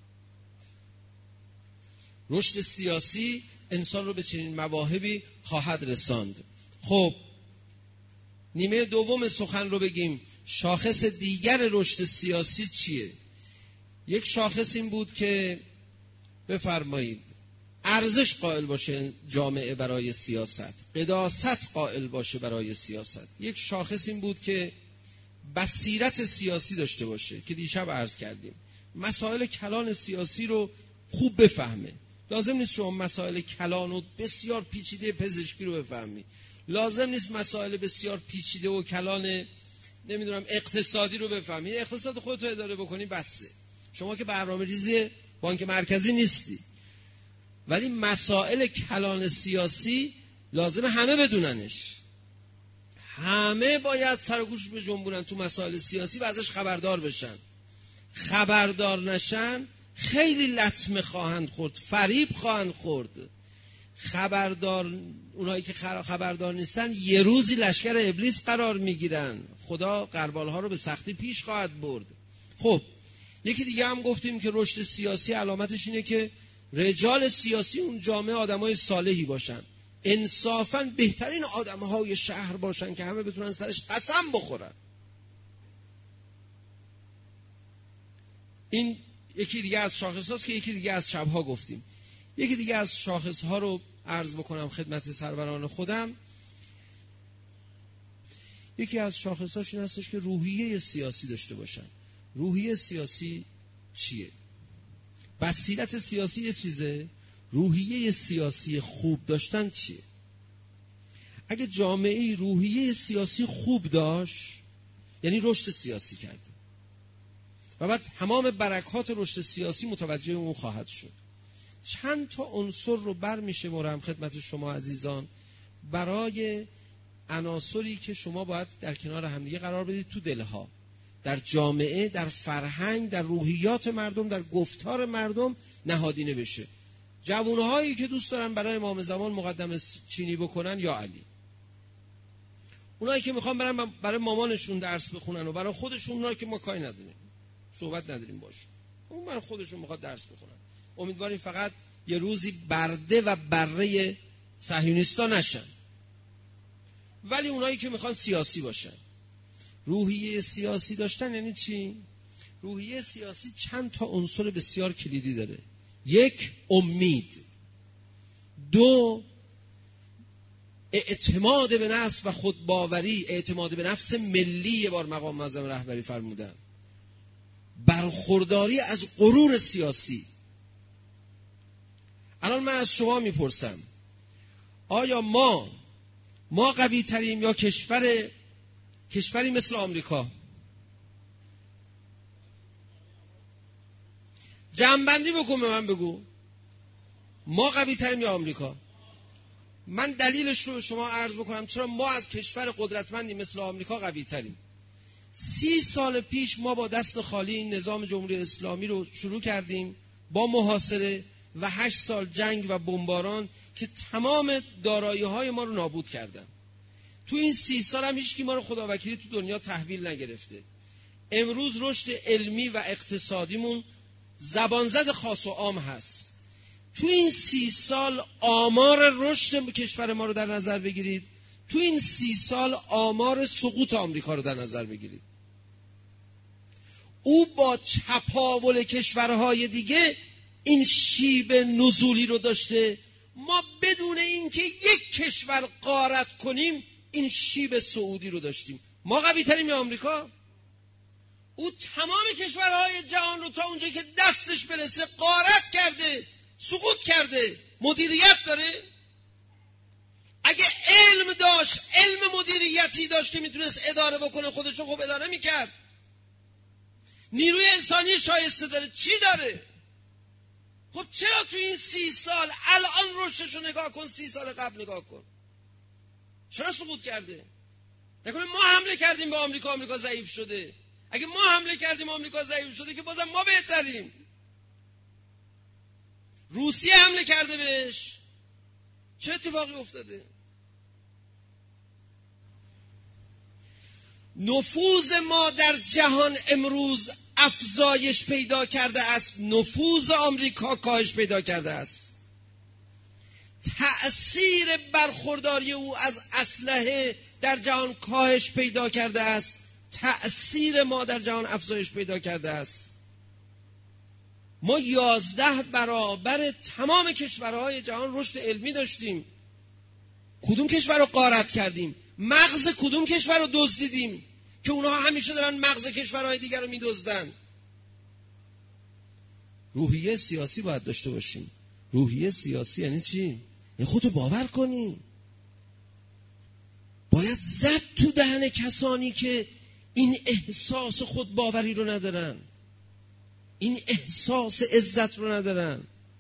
رشد سیاسی انسان رو به چنین مواهبی خواهد رساند. خب نیمه دوم سخن رو بگیم. شاخص دیگر رشد سیاسی چیه؟ یک شاخص این بود که بفرمایید ارزش قائل باشه جامعه برای سیاست، قداست قائل باشه برای سیاست. یک شاخص این بود که بصیرت سیاسی داشته باشه که دیشب عرض کردیم، مسائل کلان سیاسی رو خوب بفهمه. لازم نیست شما مسائل کلان و بسیار پیچیده پزشکی رو بفهمی، لازم نیست مسائل بسیار پیچیده و کلان نمیدونم اقتصادی رو بفهمی. اقتصاد خودت رو اداره بکنی بسه، شما که برنامه‌ریزی بانک مرکزی نیستی. ولی مسائل کلان سیاسی لازمه همه بدوننش، همه باید سر و گوش بجنبونن تو مسائل سیاسی و ازش خبردار بشن. خبردار نشن خیلی لطمه خواهند خورد، فریب خواهند خورد. اونایی که خبردار نیستن یه روزی لشکر ابلیس قرار میگیرن، خدا غربالها رو به سختی پیش خواهد برد. خب یکی دیگه هم گفتیم که رشد سیاسی علامتش اینه که رجال سیاسی اون جامعه آدمای صالحی باشن، انصافاً بهترین آدمهای شهر باشن که همه بتونن سرش قسم بخورن. این یکی دیگه از شاخص هاست که یکی دیگه از شبها گفتیم. یکی دیگه از شاخص ها رو عرض بکنم خدمت سروران خودم. یکی از شاخص هاش این هستش که روحیه سیاسی داشته باشن. روحیه سیاسی چیه؟ بصیرت سیاسی یه چیزه، روحیه سیاسی خوب داشتن چیه؟ اگه جامعه روحیه سیاسی خوب داشت یعنی رشد سیاسی کرده و بعد تمام برکات رشد سیاسی متوجه اون خواهد شد. چند تا عنصر رو برمی‌شمارم خدمت شما عزیزان برای عناصری که شما باید در کنار همدیگه قرار بدید تو دلها، در جامعه، در فرهنگ، در روحیات مردم، در گفتار مردم نهادینه بشه. جوانهایی که دوست دارن برای امام زمان مقدمه چینی بکنن یا علی، اونایی که میخوان برن برای مامانشون درس بخونن و برای خودشون، اونایی که ما کاری نداریم، صحبت نداریم باشه، اون برای خودشون میخواد درس بخونن. امیدواریم فقط یه روزی برده و بره صهیونیستا نشن. ولی اونایی که میخوان سیاسی باشن، روحیه سیاسی داشتن یعنی چی؟ روحیه سیاسی چند تا عنصر بسیار کلیدی داره. یک، امید. دو، اعتماد به نفس و خودباوری، اعتماد به نفس ملی. یه بار مقام معظم رهبری فرمودن برخورداری از غرور سیاسی. الان من از شما میپرسم آیا ما قوی تریم یا کشوری مثل آمریکا؟ جمع‌بندی بکن به من بگو ما قوی تریم یا آمریکا؟ من دلیلش رو به شما عرض بکنم چرا ما از کشور قدرتمندی مثل آمریکا قوی تریم. 30 سال پیش ما با دست خالی این نظام جمهوری اسلامی رو شروع کردیم با محاصره و 8 سال جنگ و بمباران که تمام دارایی‌های ما رو نابود کردن. تو این 30 سال هم هیچ کی ما رو خداوکیلی تو دنیا تحویل نگرفته. امروز رشد علمی و اقتصادیمون زبانزد خاص و عام هست. تو این 30 سال آمار رشد کشور ما رو در نظر بگیرید، تو این 30 سال آمار سقوط آمریکا رو در نظر بگیرید. او با چپاول کشورهای دیگه این شیب نزولی رو داشته، ما بدون اینکه یک کشور غارت کنیم این شیب سعودی رو داشتیم. ما قوی تریم یا آمریکا؟ او تمام کشورهای جهان رو تا اونجایی که دستش برسه غارت کرده، سقوط کرده. مدیریت داره؟ اگه علم داشت، علم مدیریتی داشت که میتونست اداره بکنه خودشو، خب اداره میکرد. نیروی انسانی شایسته داره، چی داره؟ خب چرا تو این 30 سال الان رشدشو نگاه کن، 30 سال قبل نگاه کن، چرا سقوط کرده؟ نکنه ما حمله کردیم به آمریکا، آمریکا ضعیف شده. اگه ما حمله کردیم آمریکا ضعیف شده که بازم ما بهتریم. روسیه حمله کرده بهش، چه اتفاقی افتاده؟ نفوذ ما در جهان امروز افزایش پیدا کرده است، نفوذ آمریکا کاهش پیدا کرده است. تأثیر برخورداری او از اسلحه در جهان کاهش پیدا کرده است، تأثیر ما در جهان افزایش پیدا کرده است. ما 11 برابر تمام کشورهای جهان رشد علمی داشتیم. کدوم کشور رو غارت کردیم؟ مغز کدوم کشور رو دزدیدیم که اونها همیشه دارن مغز کشورهای دیگر رو میدزدن؟ روحیه سیاسی باید داشته باشیم. روحیه سیاسی یعنی چی؟ یعنی خودتو باور کنی. باید زد تو دهن کسانی که این احساس خودباوری رو ندارن، این احساس عزت رو ندارن.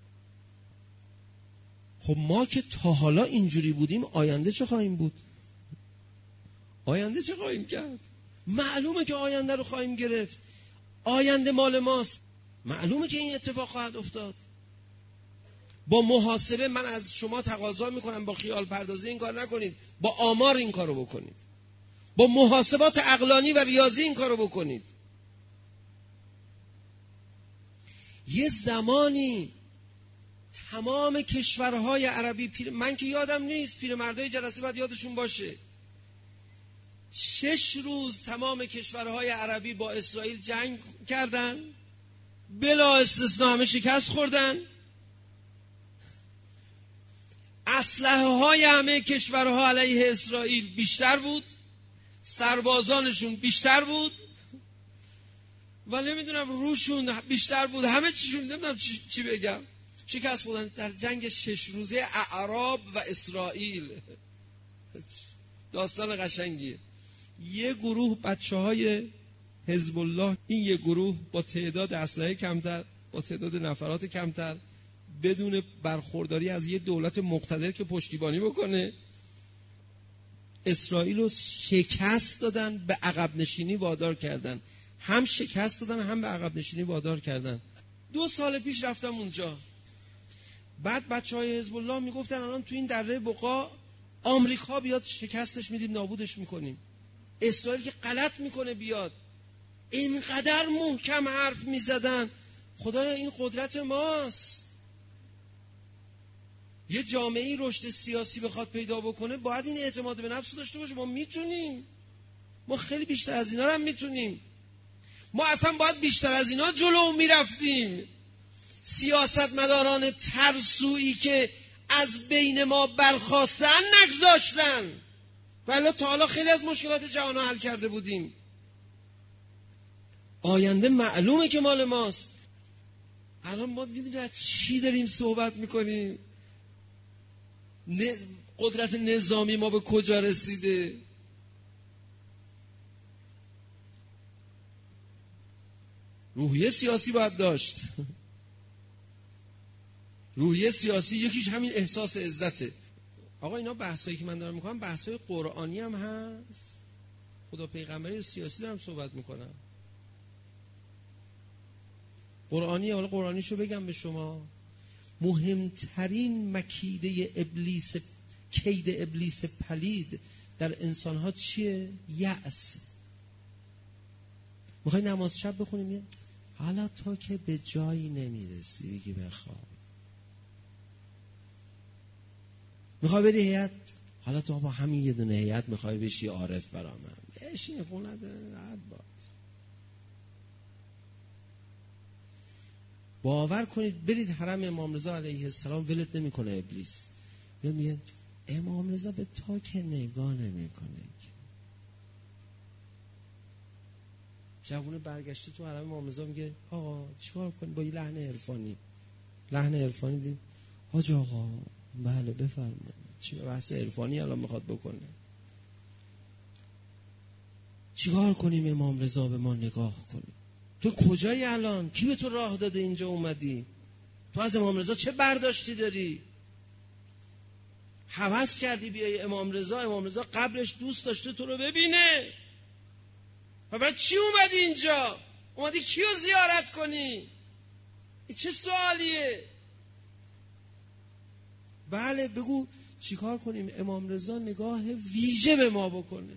خب ما که تا حالا اینجوری بودیم، آینده چه خواهیم بود؟ آینده چه خواهیم کرد؟ معلومه که آینده رو خواهیم گرفت. آینده مال ماست. معلومه که این اتفاق خواهد افتاد. با محاسبه من از شما تقاضا میکنم با خیال پردازی این کار نکنید، با آمار این کارو بکنید، با محاسبات عقلانی و ریاضی این کارو بکنید. یه زمانی تمام کشورهای عربی، من که یادم نیست، پیرمردای جلسه باید یادشون باشه، 6 روز تمام کشورهای عربی با اسرائیل جنگ کردن، بلا استثناء همه شکست خوردن. اسلحه های همه کشورها علیه اسرائیل بیشتر بود، سربازانشون بیشتر بود و نمیدونم روشون بیشتر بود، همه چیشون نمیدونم چی بگم، شکست خوردن در جنگ 6 روزه اعراب و اسرائیل. داستان قشنگیه. یه گروه بچه های حزب الله، این یه گروه با تعداد اسلحه کمتر، با تعداد نفرات کمتر، بدون برخورداری از یه دولت مقتدر که پشتیبانی بکنه. اسرائیل رو شکست دادن، به عقب نشینی وادار کردن. هم شکست دادن هم به عقب نشینی وادار کردن. 2 سال پیش رفتم اونجا. بعد بچهای حزب الله میگفتن الان تو این دره بقا آمریکا بیاد شکستش میدیم، نابودش میکنیم. اسرائیل که غلط میکنه بیاد. اینقدر محکم حرف میزدن. خدایا این قدرت ماست. یه جامعه‌ای رشد سیاسی بخواد پیدا بکنه باید این اعتماد به نفس داشته باشه. ما میتونیم. ما خیلی بیشتر از اینا هم میتونیم. ما اصلا باید بیشتر از اینا جلو میرفتیم. سیاستمداران ترسویی که از بین ما برخاستن نگذاشتن، ولی تا حالا خیلی از مشکلات جهان حل کرده بودیم. آینده معلومه که مال ماست. الان ما میدونیم از چی داریم صحبت میکنیم. قدرت نظامی ما به کجا رسیده. روحیه سیاسی باید داشت. روحیه سیاسی یکیش همین احساس عزته. آقا اینا بحثایی که من دارم میکنم بحثای قرآنی هم هست. خدا پیغمبری سیاسی دارم صحبت میکنم. قرآنی، حالا قرآنیشو بگم به شما. مهمترین مکیده ابلیس، کید ابلیس پلید در انسانها چیه؟ یأس. میخوای نماز شب بخونیم؟ حالا تو که به جایی نمیرسی بگی بخواب. میخوای بری هیئت؟ حالا تو با همین یه دونه هیئت میخوای بشی عارف برا من. بشین خونه راحت باش. باور کنید برید حرم امام رضا علیه السلام ولت نمیکنه ابلیس. میگه امام رضا به تو که نگاه نمیکنه. جوونه برگشته تو حرم امام رضا میگه آقا چیکار کنی؟ با این لحن عرفانی دید. حاج آقا بله بفرمایید. چی بحث عرفانی الان میخواد بکنه؟ چیکار کنیم امام رضا به ما نگاه کنه؟ تو کجایی الان؟ کی به تو راه داده اینجا اومدی؟ تو از امام رضا چه برداشتی داری؟ هوس کردی بیای امام رضا قبرش دوست داشته تو رو ببینه. و برای چی اومدی اینجا؟ اومدی کیو زیارت کنی؟ این چه سوالیه؟ بله بگو چیکار کنیم امام رضا نگاه ویژه به ما بکنه.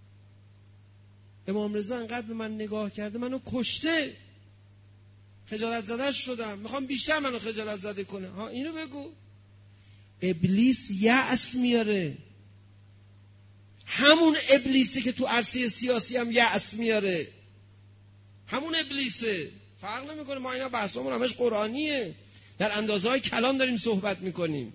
امام رضا انقدر به من نگاه کرده منو کشته، خجالت زده شدم، میخوام بیشتر منو خجالت زده کنه. ها اینو بگو. ابلیس یأس میاره. همون ابلیسی که تو عرصه سیاسی هم یأس میاره، همون ابلیسه. فرق نمیکنه. ما اینا بحثمون همش قرآنیه، در اندازه‌های کلام داریم صحبت میکنیم.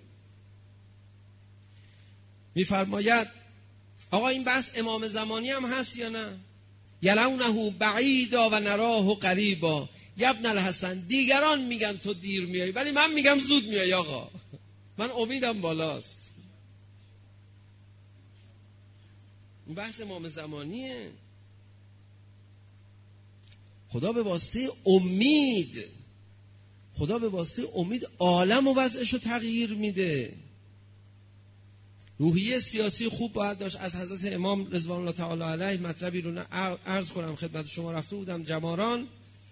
میفرماید آقا این بحث امام زمانی هم هست یا نه؟ یرونه بعیدا و نراه قریبا. ابن الحسن دیگران میگن تو دیر میای ولی من میگم زود میای. آقا من امیدم بالاست. این بحث امام زمانیه. خدا به واسطه امید عالم و وضعشو تغییر میده. روحیه سیاسی خوب باید داشت. از حضرت امام رضوان الله تعالی علیه مطلبی رو عرض کنم خدمت شما. رفته بودم جماران،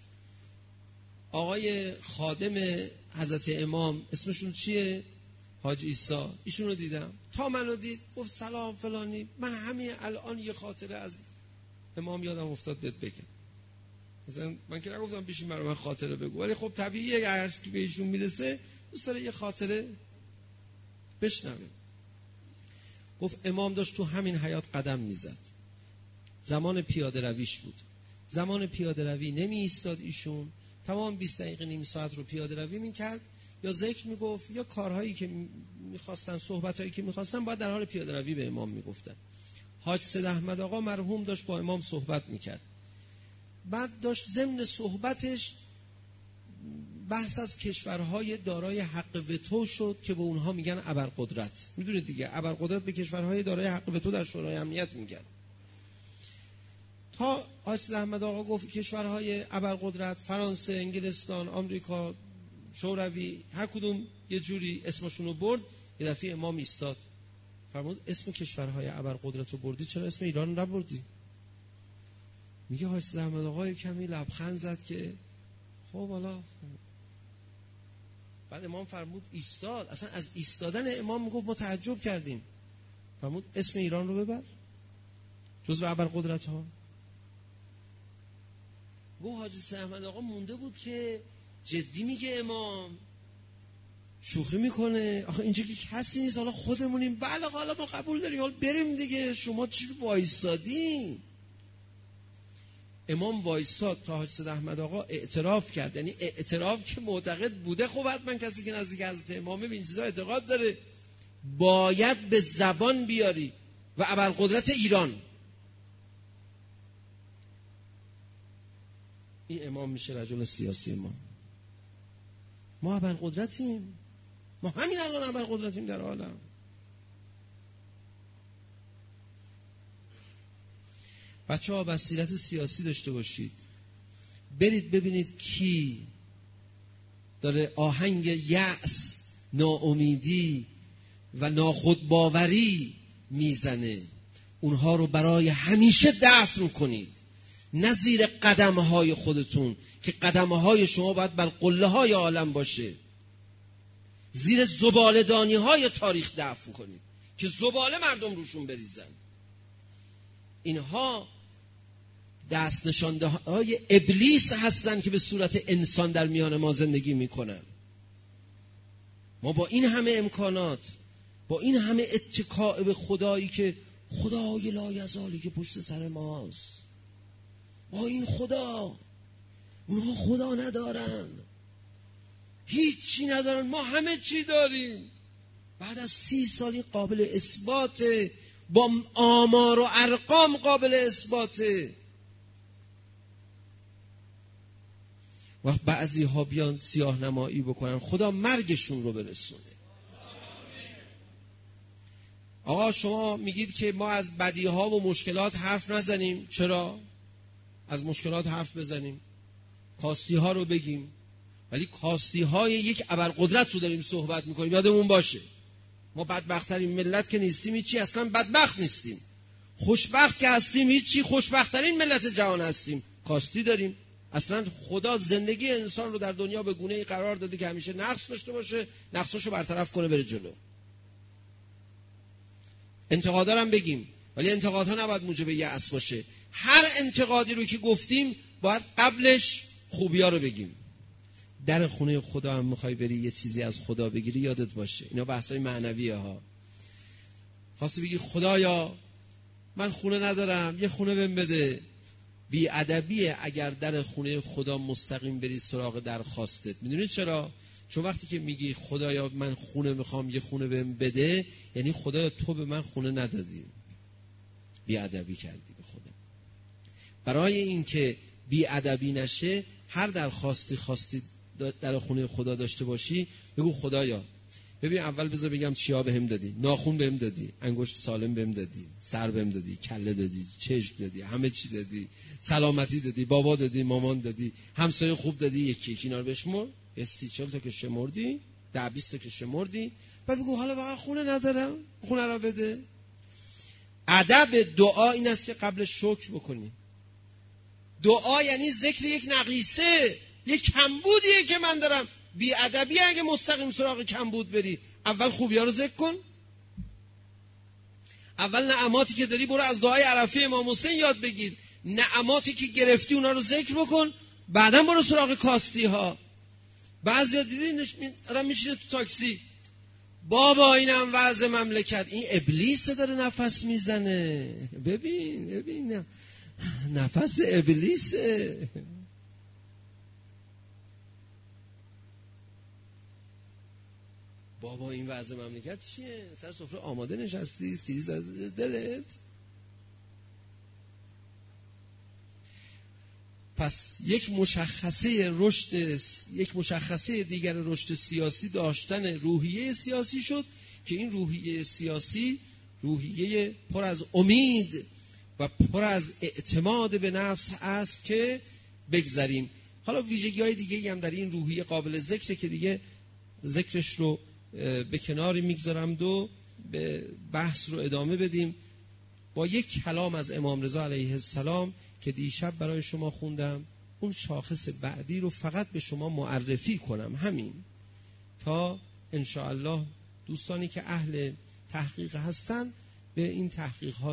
آقای خادم حضرت امام اسمشون چیه؟ حاج عیسی. ایشون رو دیدم. تا منو دید گفت سلام فلانی. من همین الان یه خاطره از امام یادم افتاد بهت بگم. مثلا من که نگفتم بشین برای من خاطره بگو، ولی خب طبیعیه هر کی به ایشون میرسه دوست داره یه خاطره بشنوه. گفت امام داشت تو همین حیاط قدم میزد. زمان پیاده رویش بود. زمان پیاده روی نمی ایستاد ایشون، تمام 20 دقیقه نیم ساعت رو پیاده روی میکرد، یا ذکر میگفت یا کارهایی که میخواستن، صحبتایی که میخواستن باید در حال پیاده روی به امام میگفتن. حاج سید احمد آقا مرحوم داشت با امام صحبت میکرد. بعد داشت ضمن صحبتش بحث از کشورهای دارای حق وتو شد که به اونها میگن ابرقدرت. میدونید دیگه ابرقدرت به کشورهای دارای حق وتو در شورای امنیت میگن. تا حاج سید احمد آقا گفت کشورهای ابرقدرت فرانسه، انگلستان، آمریکا، شوروی، هر کدوم یه جوری اسمشون رو برد. یه دفعه امام ایستاد فرمود اسم کشورهای ابرقدرت رو بردی، چرا اسم ایران رو نبردی؟ میگه حاج سید احمد آقا کمی لبخند زد که خب حالا. بعد امام فرمود ایستاد. اصلا از ایستادن امام میگفت ما تعجب کردیم. فرمود اسم ایران رو ببر جزو ابرقدرت ها. گفت حاج سید احمد آقا مونده بود که جدی میگه امام، شوخی میکنه؟ آخه اینجا که کسی نیست، حالا خودمونیم. بله حالا ما قبول داریم، حالا بریم دیگه، شما چی وایسادین؟ امام وایساد تا حاج سید احمد آقا اعتراف کرد. یعنی اعتراف که معتقد بوده، خب حتما کسی که نزدیک حضرت امامه به این چیزا اعتقاد داره، باید به زبان بیاری و ابرقدرت ایران. این امام میشه رجل سیاسی ما ابرقدرتیم، ما همین الان ابرقدرتیم در عالم. بچه ها بصیرت سیاسی داشته باشید، برید ببینید کی داره آهنگ یأس، ناامیدی و ناخودباوری میزنه، اونها رو برای همیشه دفن کنید، نه زیر قدمهای خودتون که قدمهای شما باید بر قله های عالم باشه، زیر زباله‌دانی های تاریخ دفن کنید که زباله مردم روشون بریزن. اینها دست نشانده های ابلیس هستن که به صورت انسان در میان ما زندگی میکنن. ما با این همه امکانات، با این همه اتکاء به خدایی که خدای لایزالی که پشت سر ماست، با این خدا، اونها خدا ندارن، هیچی ندارن، ما همه چی داریم. بعد از 30 سالی قابل اثباته، با آمار و ارقام قابل اثباته. وقت بعضی ها بیان سیاه نمایی بکنن، خدا مرگشون رو برسونه. آقا شما میگید که ما از بدی ها و مشکلات حرف نزنیم، چرا؟ از مشکلات حرف بزنیم، کاستی ها رو بگیم، ولی کاستی های یک ابرقدرت رو داریم صحبت میکنیم. یادمون باشه ما بدبخت‌ترین ملت که نیستیم، هیچی، اصلا بدبخت نیستیم. خوشبخت که هستیم، هیچی، خوشبخت‌ترین ملت جهان هستیم. کاستی داریم. اصلا خدا زندگی انسان رو در دنیا به گونه‌ای قرار داده که همیشه نقص داشته باشه، نقصاشو برطرف کنه بره جلو. انتقادا هم بگیم، ولی انتقادها نباید موجب یأس باشه. هر انتقادی رو که گفتیم باید قبلش خوبی‌ها رو بگیم. در خونه خدا هم میخوای بری یه چیزی از خدا بگیری، یادت باشه اینا بحثای معنویه ها. خواستی بگی خدایا من خونه ندارم، یه خونه بهم بده، بی ادبیه اگر در خونه خدا مستقیم بری سراغ درخواستت. میدونید چرا؟ چون وقتی که میگی خدایا من خونه میخوام، یه خونه بهم بده، یعنی خدایا تو به من خونه ندادی، بی ادبی کردی به خدا. برای اینکه بی ادبی نشه، هر درخواستی خواستی در خونه خدا داشته باشی، بگو خدایا ببین اول بذار بگم چیا بهم دادی. ناخن بهم دادی، انگشت سالم بهم دادی، سر بهم دادی، کله دادی، چشم دادی، همه چی دادی، سلامتی دادی، بابا دادی، مامان دادی، همسایه خوب دادی، یکی اینا رو بشمر، 30-40 تا که شمردی، 10-20 تا که شمردی، بعد بگو حالا واقعا خونه ندارم، خونه را بده. ادب دعا این است که قبل شکر بکنی. دعا یعنی ذکر یک نقیصه، یک کمبودیه که من دارم. بی ادبی اگه مستقیم سراغ کمبود بری. اول خوبی‌ها رو ذکر کن، اول نعماتی که داری برو از دعای عرفه امام حسین یاد بگیر، نعماتی که گرفتی اونا رو ذکر بکن، بعدم برو سراغ کاستی ها. بعضیا دیدین آدم میشینه تو تاکسی، بابا اینم وضع مملکت، این ابلیس داره نفس میزنه، ببین نفس ابلیسه. بابا این وضع مملکت چیه؟ سر سفره آماده نشستی، سیریز از دلت. پس یک مشخصه دیگر رشد سیاسی داشتن روحیه سیاسی شد که این روحیه سیاسی روحیه پر از امید و پر از اعتماد به نفس است که بگذاریم. حالا ویژگی‌های دیگه‌ای هم در این روحیه قابل ذکره که دیگه ذکرش رو به کناری میگذارم و به بحث رو ادامه بدیم با یک کلام از امام رضا علیه السلام که دیشب برای شما خوندم. اون شاخص بعدی رو فقط به شما معرفی کنم، همین، تا انشاءالله دوستانی که اهل تحقیق هستن به این تحقیقات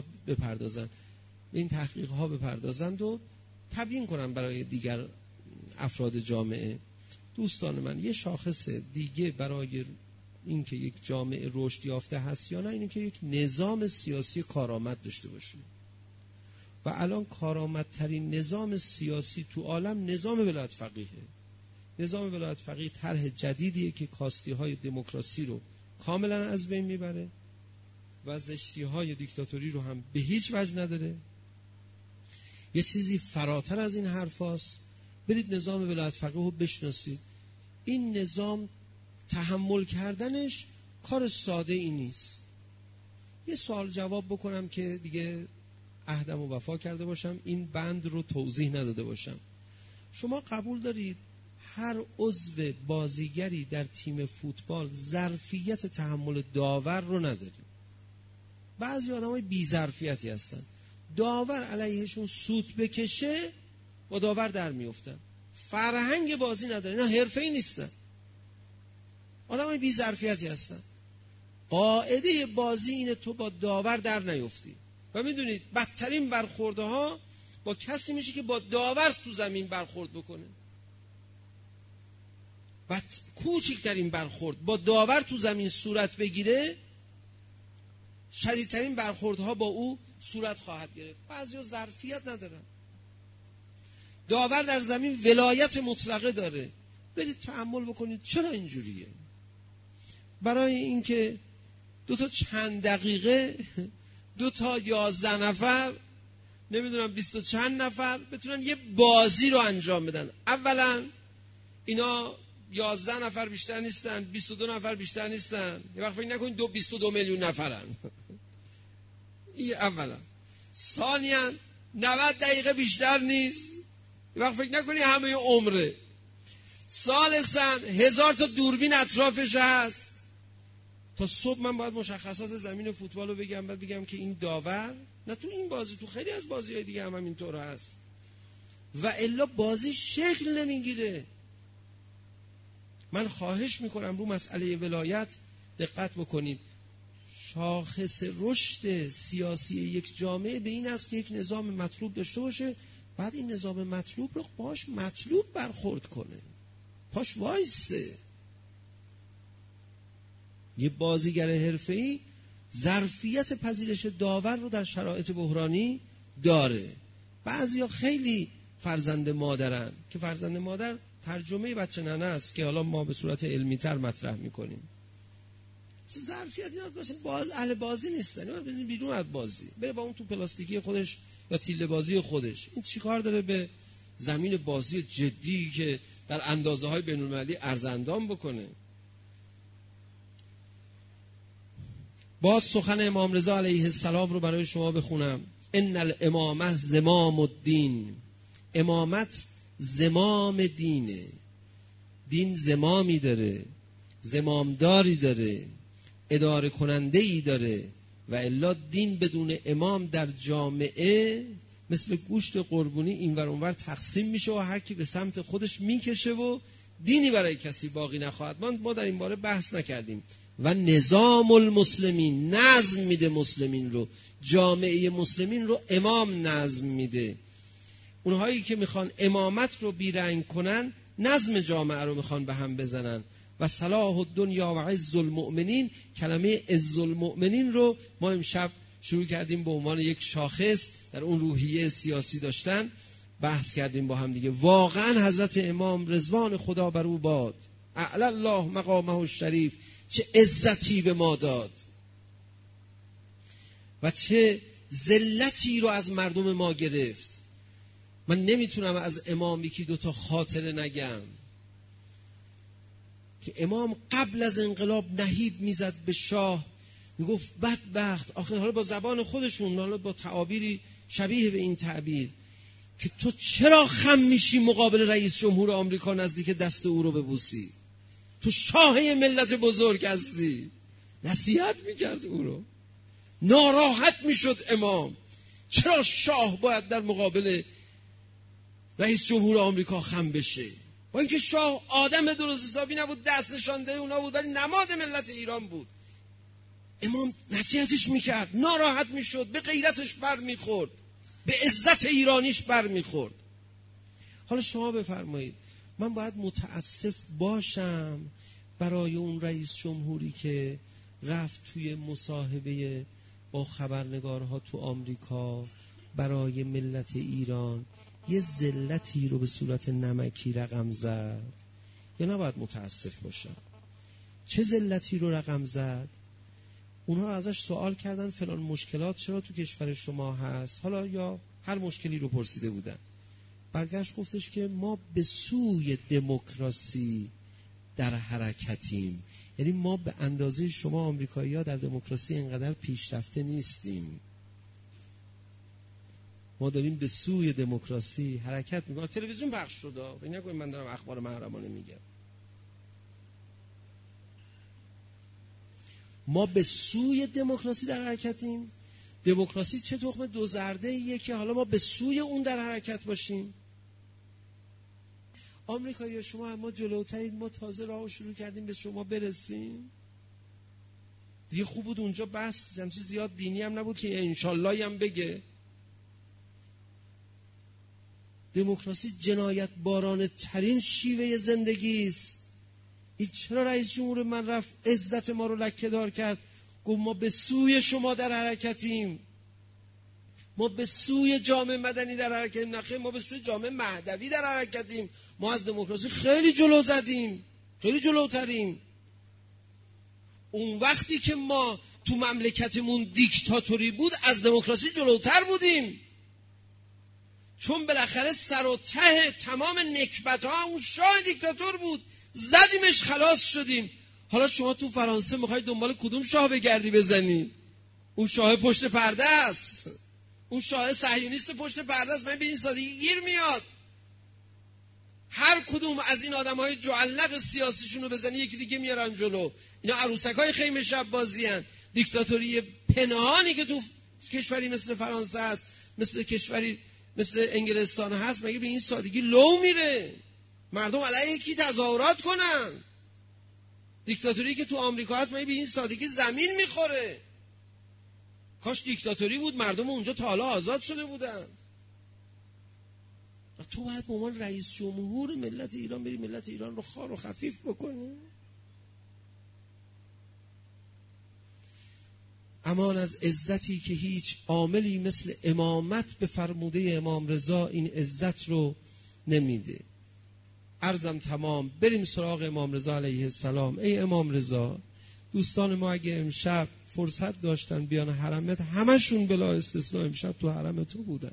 بپردازند و تبیین کنن برای دیگر افراد جامعه. دوستان من، یه شاخص دیگه برای اینکه یک جامعه رشد یافته هست یا نه، اینه که یک نظام سیاسی کارآمد داشته باشه. و الان کارآمدترین نظام سیاسی تو عالم نظام ولایت فقیهه. نظام ولایت فقیه طرح جدیدیه که کاستی‌های دموکراسی رو کاملا از بین میبره و زشتی‌های دیکتاتوری رو هم به هیچ وجه نداره. یه چیزی فراتر از این حرفاست. برید نظام ولایت فقیه رو بشناسید. این نظام تحمل کردنش کار ساده ای نیست. یه سوال جواب بکنم که دیگه عهدم و وفا کرده باشم، این بند رو توضیح نداده باشم. شما قبول دارید هر عضو بازیگری در تیم فوتبال ظرفیت تحمل داور رو نداره؟ بعضی آدمای بی ظرفیتی هستن، داور علیهشون سوت بکشه با داور در میافتن، فرهنگ بازی نداره، اینا حرفه‌ای نیستن، آدمای بی ظرفیتی هستن. قاعده بازی اینه تو با داور در نیفتی. و میدونید بدترین برخوردها با کسی میشه که با داور تو زمین برخورد بکنه. کوچکترین برخورد با داور تو زمین صورت بگیره، شدیدترین برخوردها با او صورت خواهد گرفت. بعضیا ظرفیت ندارن. داور در زمین ولایت مطلقه داره. برید تأمل بکنید چرا اینجوریه. برای اینکه دو تا چند دقیقه 2 تا 11 نفر نمیدونم 20 چند نفر بتونن یه بازی رو انجام بدن. اولا اینا 11 نفر بیشتر نیستن، 22 نفر بیشتر نیستن. یه وقت فکر نکنید 22 میلیون نفرن. این اولا. ثانیاً 90 دقیقه بیشتر نیست. یه وقت فکر نکنید همه عمره. ثالثاً 1000 تا دوربین اطرافش هست. تا صبح من باید مشخصات زمین فوتبال رو بگم، بعد بگم که این داور، نه تو این بازی، تو خیلی از بازی‌های دیگه هم اینطور هست. و الا بازی شکل نمیگیره. من خواهش میکنم رو مسئله ولایت دقت بکنید. شاخص رشد سیاسی یک جامعه به این است که یک نظام مطلوب داشته باشه، بعد این نظام مطلوب رو باش مطلوب برخورد کنه، پاش وایسه. یه بازیگر حرفه‌ای ظرفیت پذیرش داور رو در شرایط بحرانی داره. بعضیا خیلی فرزند مادرن که فرزند مادر ترجمه بچه ننه است که حالا ما به صورت علمی تر مطرح میکنیم. ظرفیت اینا مثلا اهل بازی نیستن. اینا بزنین بیرون از بازی، بره با اون تو پلاستیکی خودش یا تیله بازی خودش. این چیکار داره به زمین بازی جدی که در اندازه های بین‌المللی ارزاندام بکنه؟ باز سخن امام رضا علیه السلام رو برای شما بخونم. ان الامامه زمام الدین. امامت زمام دینه. دین زمامی داره، زمامداری داره، اداره کننده‌ای داره. و الا دین بدون امام در جامعه مثل گوشت قربونی اینور اونور تقسیم میشه و هر کی به سمت خودش میکشه و دینی برای کسی باقی نخواهد ماند. ما در این باره بحث نکردیم. و نظام المسلمین، نظم میده مسلمین رو، جامعه مسلمین رو امام نظم میده. اونهایی که میخوان امامت رو بیرنگ کنن نظم جامعه رو میخوان به هم بزنن. و صلاح الدنیا و عز المؤمنین، کلمه عز المؤمنین رو ما امشب شروع کردیم به عنوان یک شاخص در اون روحیه سیاسی داشتن بحث کردیم با هم دیگه. واقعا حضرت امام رضوان خدا بر او باد، اعلی الله مقامه الشریف، چه عزتی به ما داد و چه ذلتی رو از مردم ما گرفت. من نمیتونم از امام یکی 2 تا خاطره نگم که امام قبل از انقلاب نهیب میزد به شاه، میگفت بدبخت، آخه حالا با زبان خودشون، حالا با تعابیری شبیه به این تعبیر، که تو چرا خم میشی مقابل رئیس جمهور آمریکا نزدیک دست او رو ببوسی؟ تو شاه ملت بزرگ هستی. نصیحت میکرد او رو. ناراحت میشد امام. چرا شاه باید در مقابل رئیس جمهور آمریکا خم بشه؟ با اینکه شاه آدم درست حسابی نبود، دست نشانده اونا بود، ولی نماد ملت ایران بود. امام نصیحتش میکرد، ناراحت میشد، به غیرتش بر میخورد، به عزت ایرانیش بر میخورد. حالا شما بفرمایید من باید متاسف باشم برای اون رئیس جمهوری که رفت توی مصاحبه با خبرنگارها تو آمریکا برای ملت ایران یه ذلتی رو به صورت نمکی رقم زد؟ یا نباید متاسف باشم؟ چه ذلتی رو رقم زد؟ اونها رو ازش سوال کردن فلان مشکلات چرا تو کشور شما هست، حالا یا هر مشکلی رو پرسیده بودن. برگشت گفتش که ما به سوی دموکراسی در حرکتیم. یعنی ما به اندازه شما آمریکایی‌ها در دموکراسی اینقدر پیشرفته نیستیم. ما داریم به سوی دموکراسی حرکت میکنیم. تلویزیون پخش شده، فکر نکنید من دارم اخبار محرمانه میگم. ما به سوی دموکراسی در حرکتیم. دموکراسی چه تخم دو زرده ایه که حالا ما به سوی اون در حرکت باشیم؟ آمریکایی‌ها شما ما جلوترید، ما تازه راهو شروع کردیم به شما برسیم. دیگه خوب بود اونجا بس همچین زیاد دینی هم نبود که انشالله هم بگه. دموکراسی جنایت بارانه ترین شیوه زندگی است. این چرا رئیس جمهور من رفت عزت ما رو لکه دار کرد، گفت ما به سوی شما در حرکتیم، ما به سوی جامعه مدنی در حرکتیم. نخیر، ما به سوی جامعه مهدوی در حرکتیم. ما از دموکراسی خیلی جلو زدیم، خیلی جلوتریم. اون وقتی که ما تو مملکتمون دیکتاتوری بود از دموکراسی جلوتر بودیم، چون بالاخره سر و ته تمام نکبت‌ها اون شاه دیکتاتور بود، زدیمش خلاص شدیم. حالا شما تو فرانسه میخوای دنبال کدوم شاه بگردی بزنی؟ اون شاه پشت پرده است، اون شاه صهیونیست پشت پرده است. من به این سادگی گیر میاد. هر کدوم از این آدم‌های جعلق سیاسیشون رو بزنی یکی دیگه میارن جلو. اینا عروسک‌های خیمه شب بازی هن. دیکتاتوری پنهانی که تو کشوری مثل فرانسه هست، مثل کشوری مثل انگلستان هست، مگه به این سادگی لو میره؟ مردم علیه یکی تظاهرات کنن. دیکتاتوری که تو آمریکا هست مگه به این سادگی زمین میخوره؟ کاش دیکتاتوری بود مردم اونجا تا حالا آزاد شده بودن. تو باید به عنوان رئیس جمهور ملت ایران بری ملت ایران رو خوار و خفیف بکنی؟ امان از عزتی که هیچ عاملی مثل امامت به فرموده امام رضا این عزت رو نمیده. عرضم تمام، بریم سراغ امام رضا علیه السلام. ای امام رضا، دوستان ما اگه امشب فرصت داشتن بیان حرمت، همشون بلا استثناء امشب تو حرم تو بودن.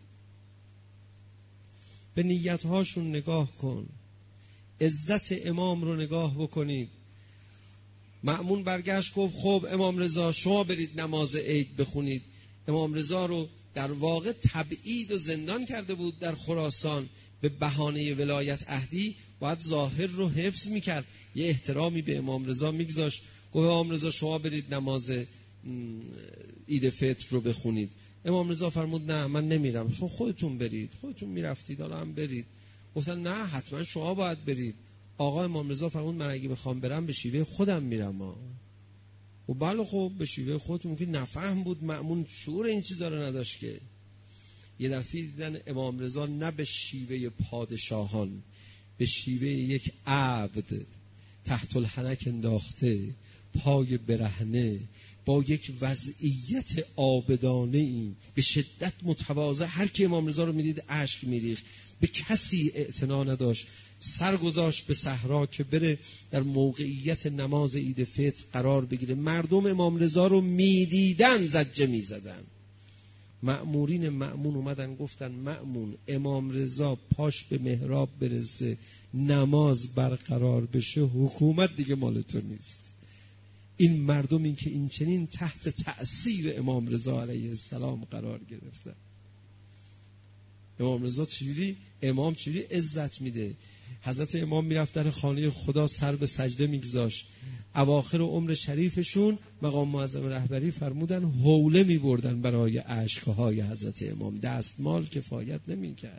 به نیتهاشون نگاه کن، عزت امام رو نگاه بکنید. مأمون برگشت گفت خب امام رضا شما برید نماز عید بخونید. امام رضا رو در واقع تبعید و زندان کرده بود در خراسان به بهانه ولایت عهدی، باید ظاهر رو حفظ میکرد، یه احترامی به امام رضا میگذاشت. گفت امام رضا شما برید نماز عید فطر رو بخونید. امام رضا فرمود نه من نمیرم، شما خودتون برید، خودتون میرفتید حالا هم برید. گفتن نه حتما شما باید برید. آقا امام رضا فرمود من اگه بخوام برم به شیوه خودم میرم. و بله خب به شیوه خودتون. ممکن نفهم بود، مأمون شعور این چیزا رو نداشت که. یه دفعه دیدن امام رضا نه به شیوه پادشاهان، به شیوه یک عبد تحت الحنک انداخته، پای برهنه، با یک وضعیت عابدانه ای به شدت متواضع. هر کی امام رضا رو میدید اشک میریخت، به کسی اعتنا نداشت، سر گذاشت به صحرا که بره در موقعیت نماز عید فطر قرار بگیره. مردم امام رضا رو میدیدن زجه میزدن. مأمورین مأمون اومدن گفتن مأمون امام رضا پاش به محراب برسه نماز برقرار بشه، حکومت دیگه مال تو نیست. این مردمی که این چنین تحت تأثیر امام رضا علیه السلام قرار گرفتن. امام رضا چجوری عزت میده. حضرت امام میرفت در خانه خدا سر به سجده میگذاشت. اواخر عمر شریفشون مقام معظم رهبری فرمودن حوله میبردن برای اشکهای حضرت امام، دستمال کفایت نمیکرد.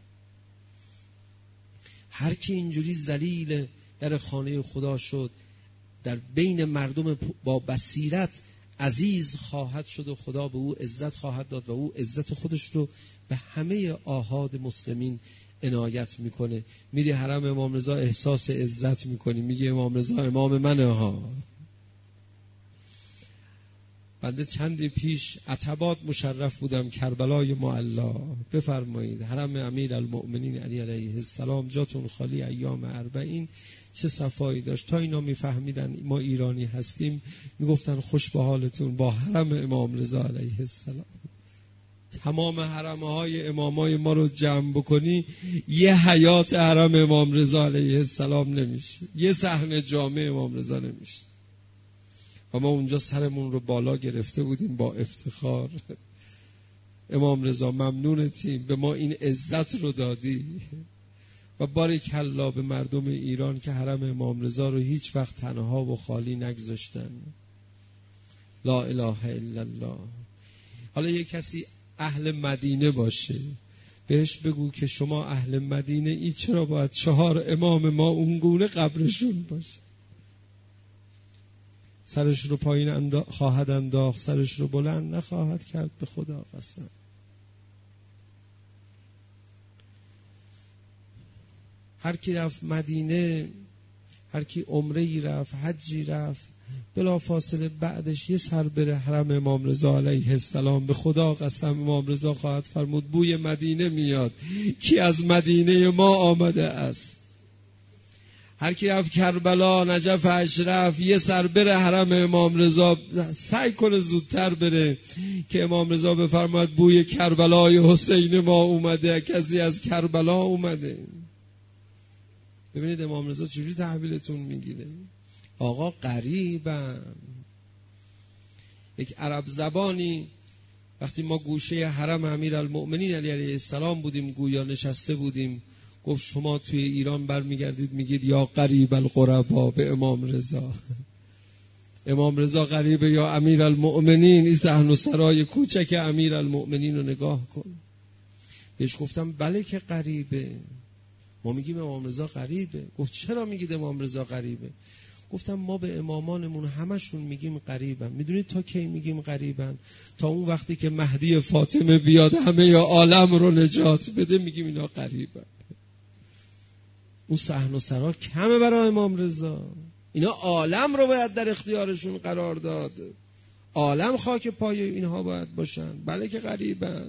هر کی اینجوری ذلیل در خانه خدا شد، در بین مردم با بصیرت عزیز خواهد شد و خدا به او عزت خواهد داد و او عزت خودش رو به همه آحاد مسلمین عنایت میکنه. میری حرم امام رضا احساس عزت میکنی، میگه امام رضا امام منه ها. بنده چندی پیش عتبات مشرف بودم، کربلای معلا. بفرمایید حرم امیرالمؤمنین علی علیه السلام جاتون خالی ایام 40 چه صفایی داشت. تا اینا میفهمیدن ما ایرانی هستیم میگفتن خوش به حالتون با حرم امام رضا علیه السلام. تمام حرمهای امامای ما رو جمع بکنی یه حیات حرم امام رضا علیه السلام نمیشه، یه صحنه جامع امام رضا نمیشه. و ما اونجا سرمون رو بالا گرفته بودیم با افتخار. امام رضا ممنونتیم به ما این عزت رو دادی و بارک الله به مردم ایران که حرم امام رضا رو هیچ وقت تنها و خالی نگذاشتن. لا اله الا الله. حالا یک کسی اهل مدینه باشه، بهش بگو که شما اهل مدینه ای چرا باید 4 امام ما اونگونه قبرشون باشه؟ سرش رو پایین خواهد انداخت، سرش رو بلند نخواهد کرد. به خدا قسم. هر کی رفت مدینه، هر کی عمره‌ای رفت، حجی رفت، بلا فاصله بعدش یه سر بره حرم امام رضا علیه السلام. به خدا قسم امام رضا خواهد فرمود بوی مدینه میاد، کی از مدینه ما آمده است. هر کی رفت کربلا، نجف، اشرف، یه سر بره حرم امام رضا، سعی کنه زودتر بره که امام رضا بفرماید بوی کربلای حسین ما اومده، کسی از کربلا اومده. ببینید امام رضا چجوری تحویلتون میگیره. آقا غریبم. یک عرب زبانی وقتی ما گوشه حرم امیرالمؤمنین علی علیه السلام بودیم، گویا نشسته بودیم، گفت شما توی ایران برمیگردید میگید یا غریب الغربا به امام رضا. امام رضا غریبه یا امیرالمؤمنین؟ این صحن و سرای کوچک امیرالمؤمنین رو نگاه کن. بهش گفتم بله که غریبه، ما میگیم امام رضا غریبه. گفت چرا میگید امام رضا غریبه؟ گفتم ما به امامانمون همشون میگیم غریبن. میدونید تا کی میگیم غریبن؟ تا اون وقتی که مهدی فاطمه بیاد همه یا عالم رو نجات بده میگیم اینا غریبن. اون صحن و سرا کمه برای امام رضا. اینا عالم رو باید در اختیارشون قرار داد، عالم خاک پای اینها باید باشن. بله که غریبن.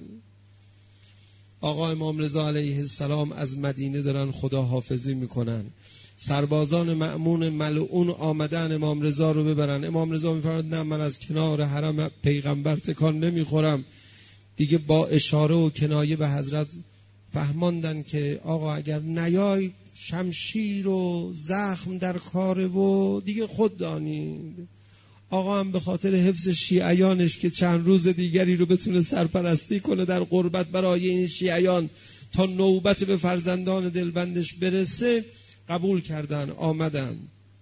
آقا امام رضا علیه السلام از مدینه دارن خدا حافظی میکنن، سربازان مأمون ملعون آمدن امام رضا رو ببرن. امام رضا میفرماد نه، من از کنار حرم پیغمبر تکان نمیخورم. دیگه با اشاره و کنایه به حضرت فهماندن که آقا اگر نیای شمشیر و زخم در کاره و دیگه خود دانید. آقا هم به خاطر حفظ شیعیانش که چند روز دیگری رو بتونه سرپرستی کنه در قربت برای این شیعیان تا نوبت به فرزندان دلبندش برسه، قبول کردن، آمدن.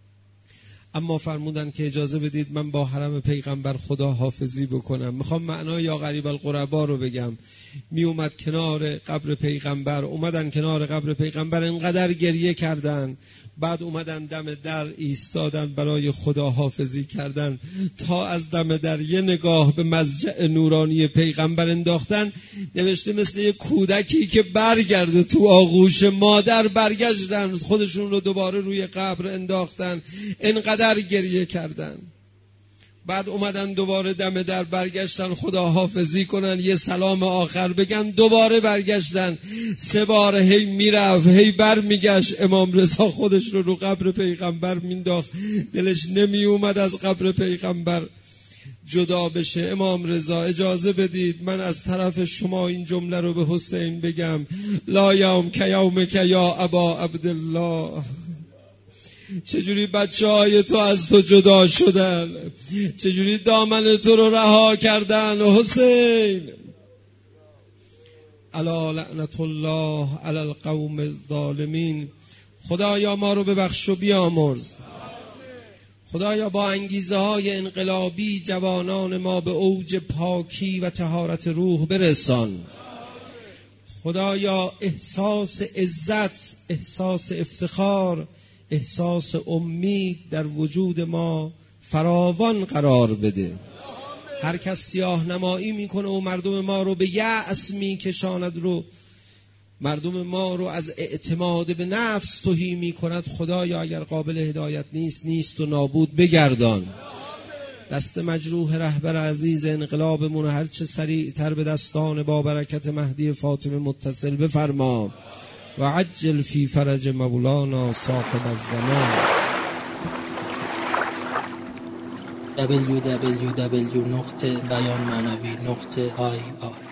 اما فرمودن که اجازه بدید من با حرم پیغمبر خدا حافظی بکنم. میخوام معنای یا غریب الغربا رو بگم. می اومد کنار قبر پیغمبر، اومدن کنار قبر پیغمبر، انقدر گریه کردن، بعد اومدن دم در ایستادن برای خدا حافظی کردن، تا از دم در یه نگاه به مضجع نورانی پیغمبر انداختن. نوشته مثل یه کودکی که برگرده تو آغوش مادر، برگشتن خودشون رو دوباره روی قبر انداختن، انقدر گریه کردن. بعد اومدن دوباره دم در، برگشتن خدا حافظی کنن، یه سلام آخر بگن، دوباره برگشتن. 3 بار هی میرفت هی بر میگشت. امام رضا خودش رو قبر پیغمبر مینداخت، دلش نمی اومد از قبر پیغمبر جدا بشه. امام رضا اجازه بدید من از طرف شما این جمله رو به حسین بگم: لا یوم که یومک یا ابا عبدالله. چجوری بچه های تو از تو جدا شدن، چجوری دامن تو رو رها کردن حسین. الا لعنت الله علی القوم الظالمین. خدایا ما رو ببخش و بیامرز. خدایا با انگیزه های انقلابی جوانان ما به اوج پاکی و طهارت روح برسان. خدایا احساس عزت، احساس افتخار، احساس امید در وجود ما فراوان قرار بده. هر کس سیاه نمایی میکنه و مردم ما رو به یأس میکشاند، رو مردم ما رو از اعتماد به نفس تهی میکند، خدایا اگر قابل هدایت نیست و نابود بگردان. دست مجروح رهبر عزیز انقلابمون هر چه سریعتر به دستان با برکت مهدی فاطمه متصل بفرما و عجل فی فرج مولانا صاحب الزمان. www.bayanmanavi.ir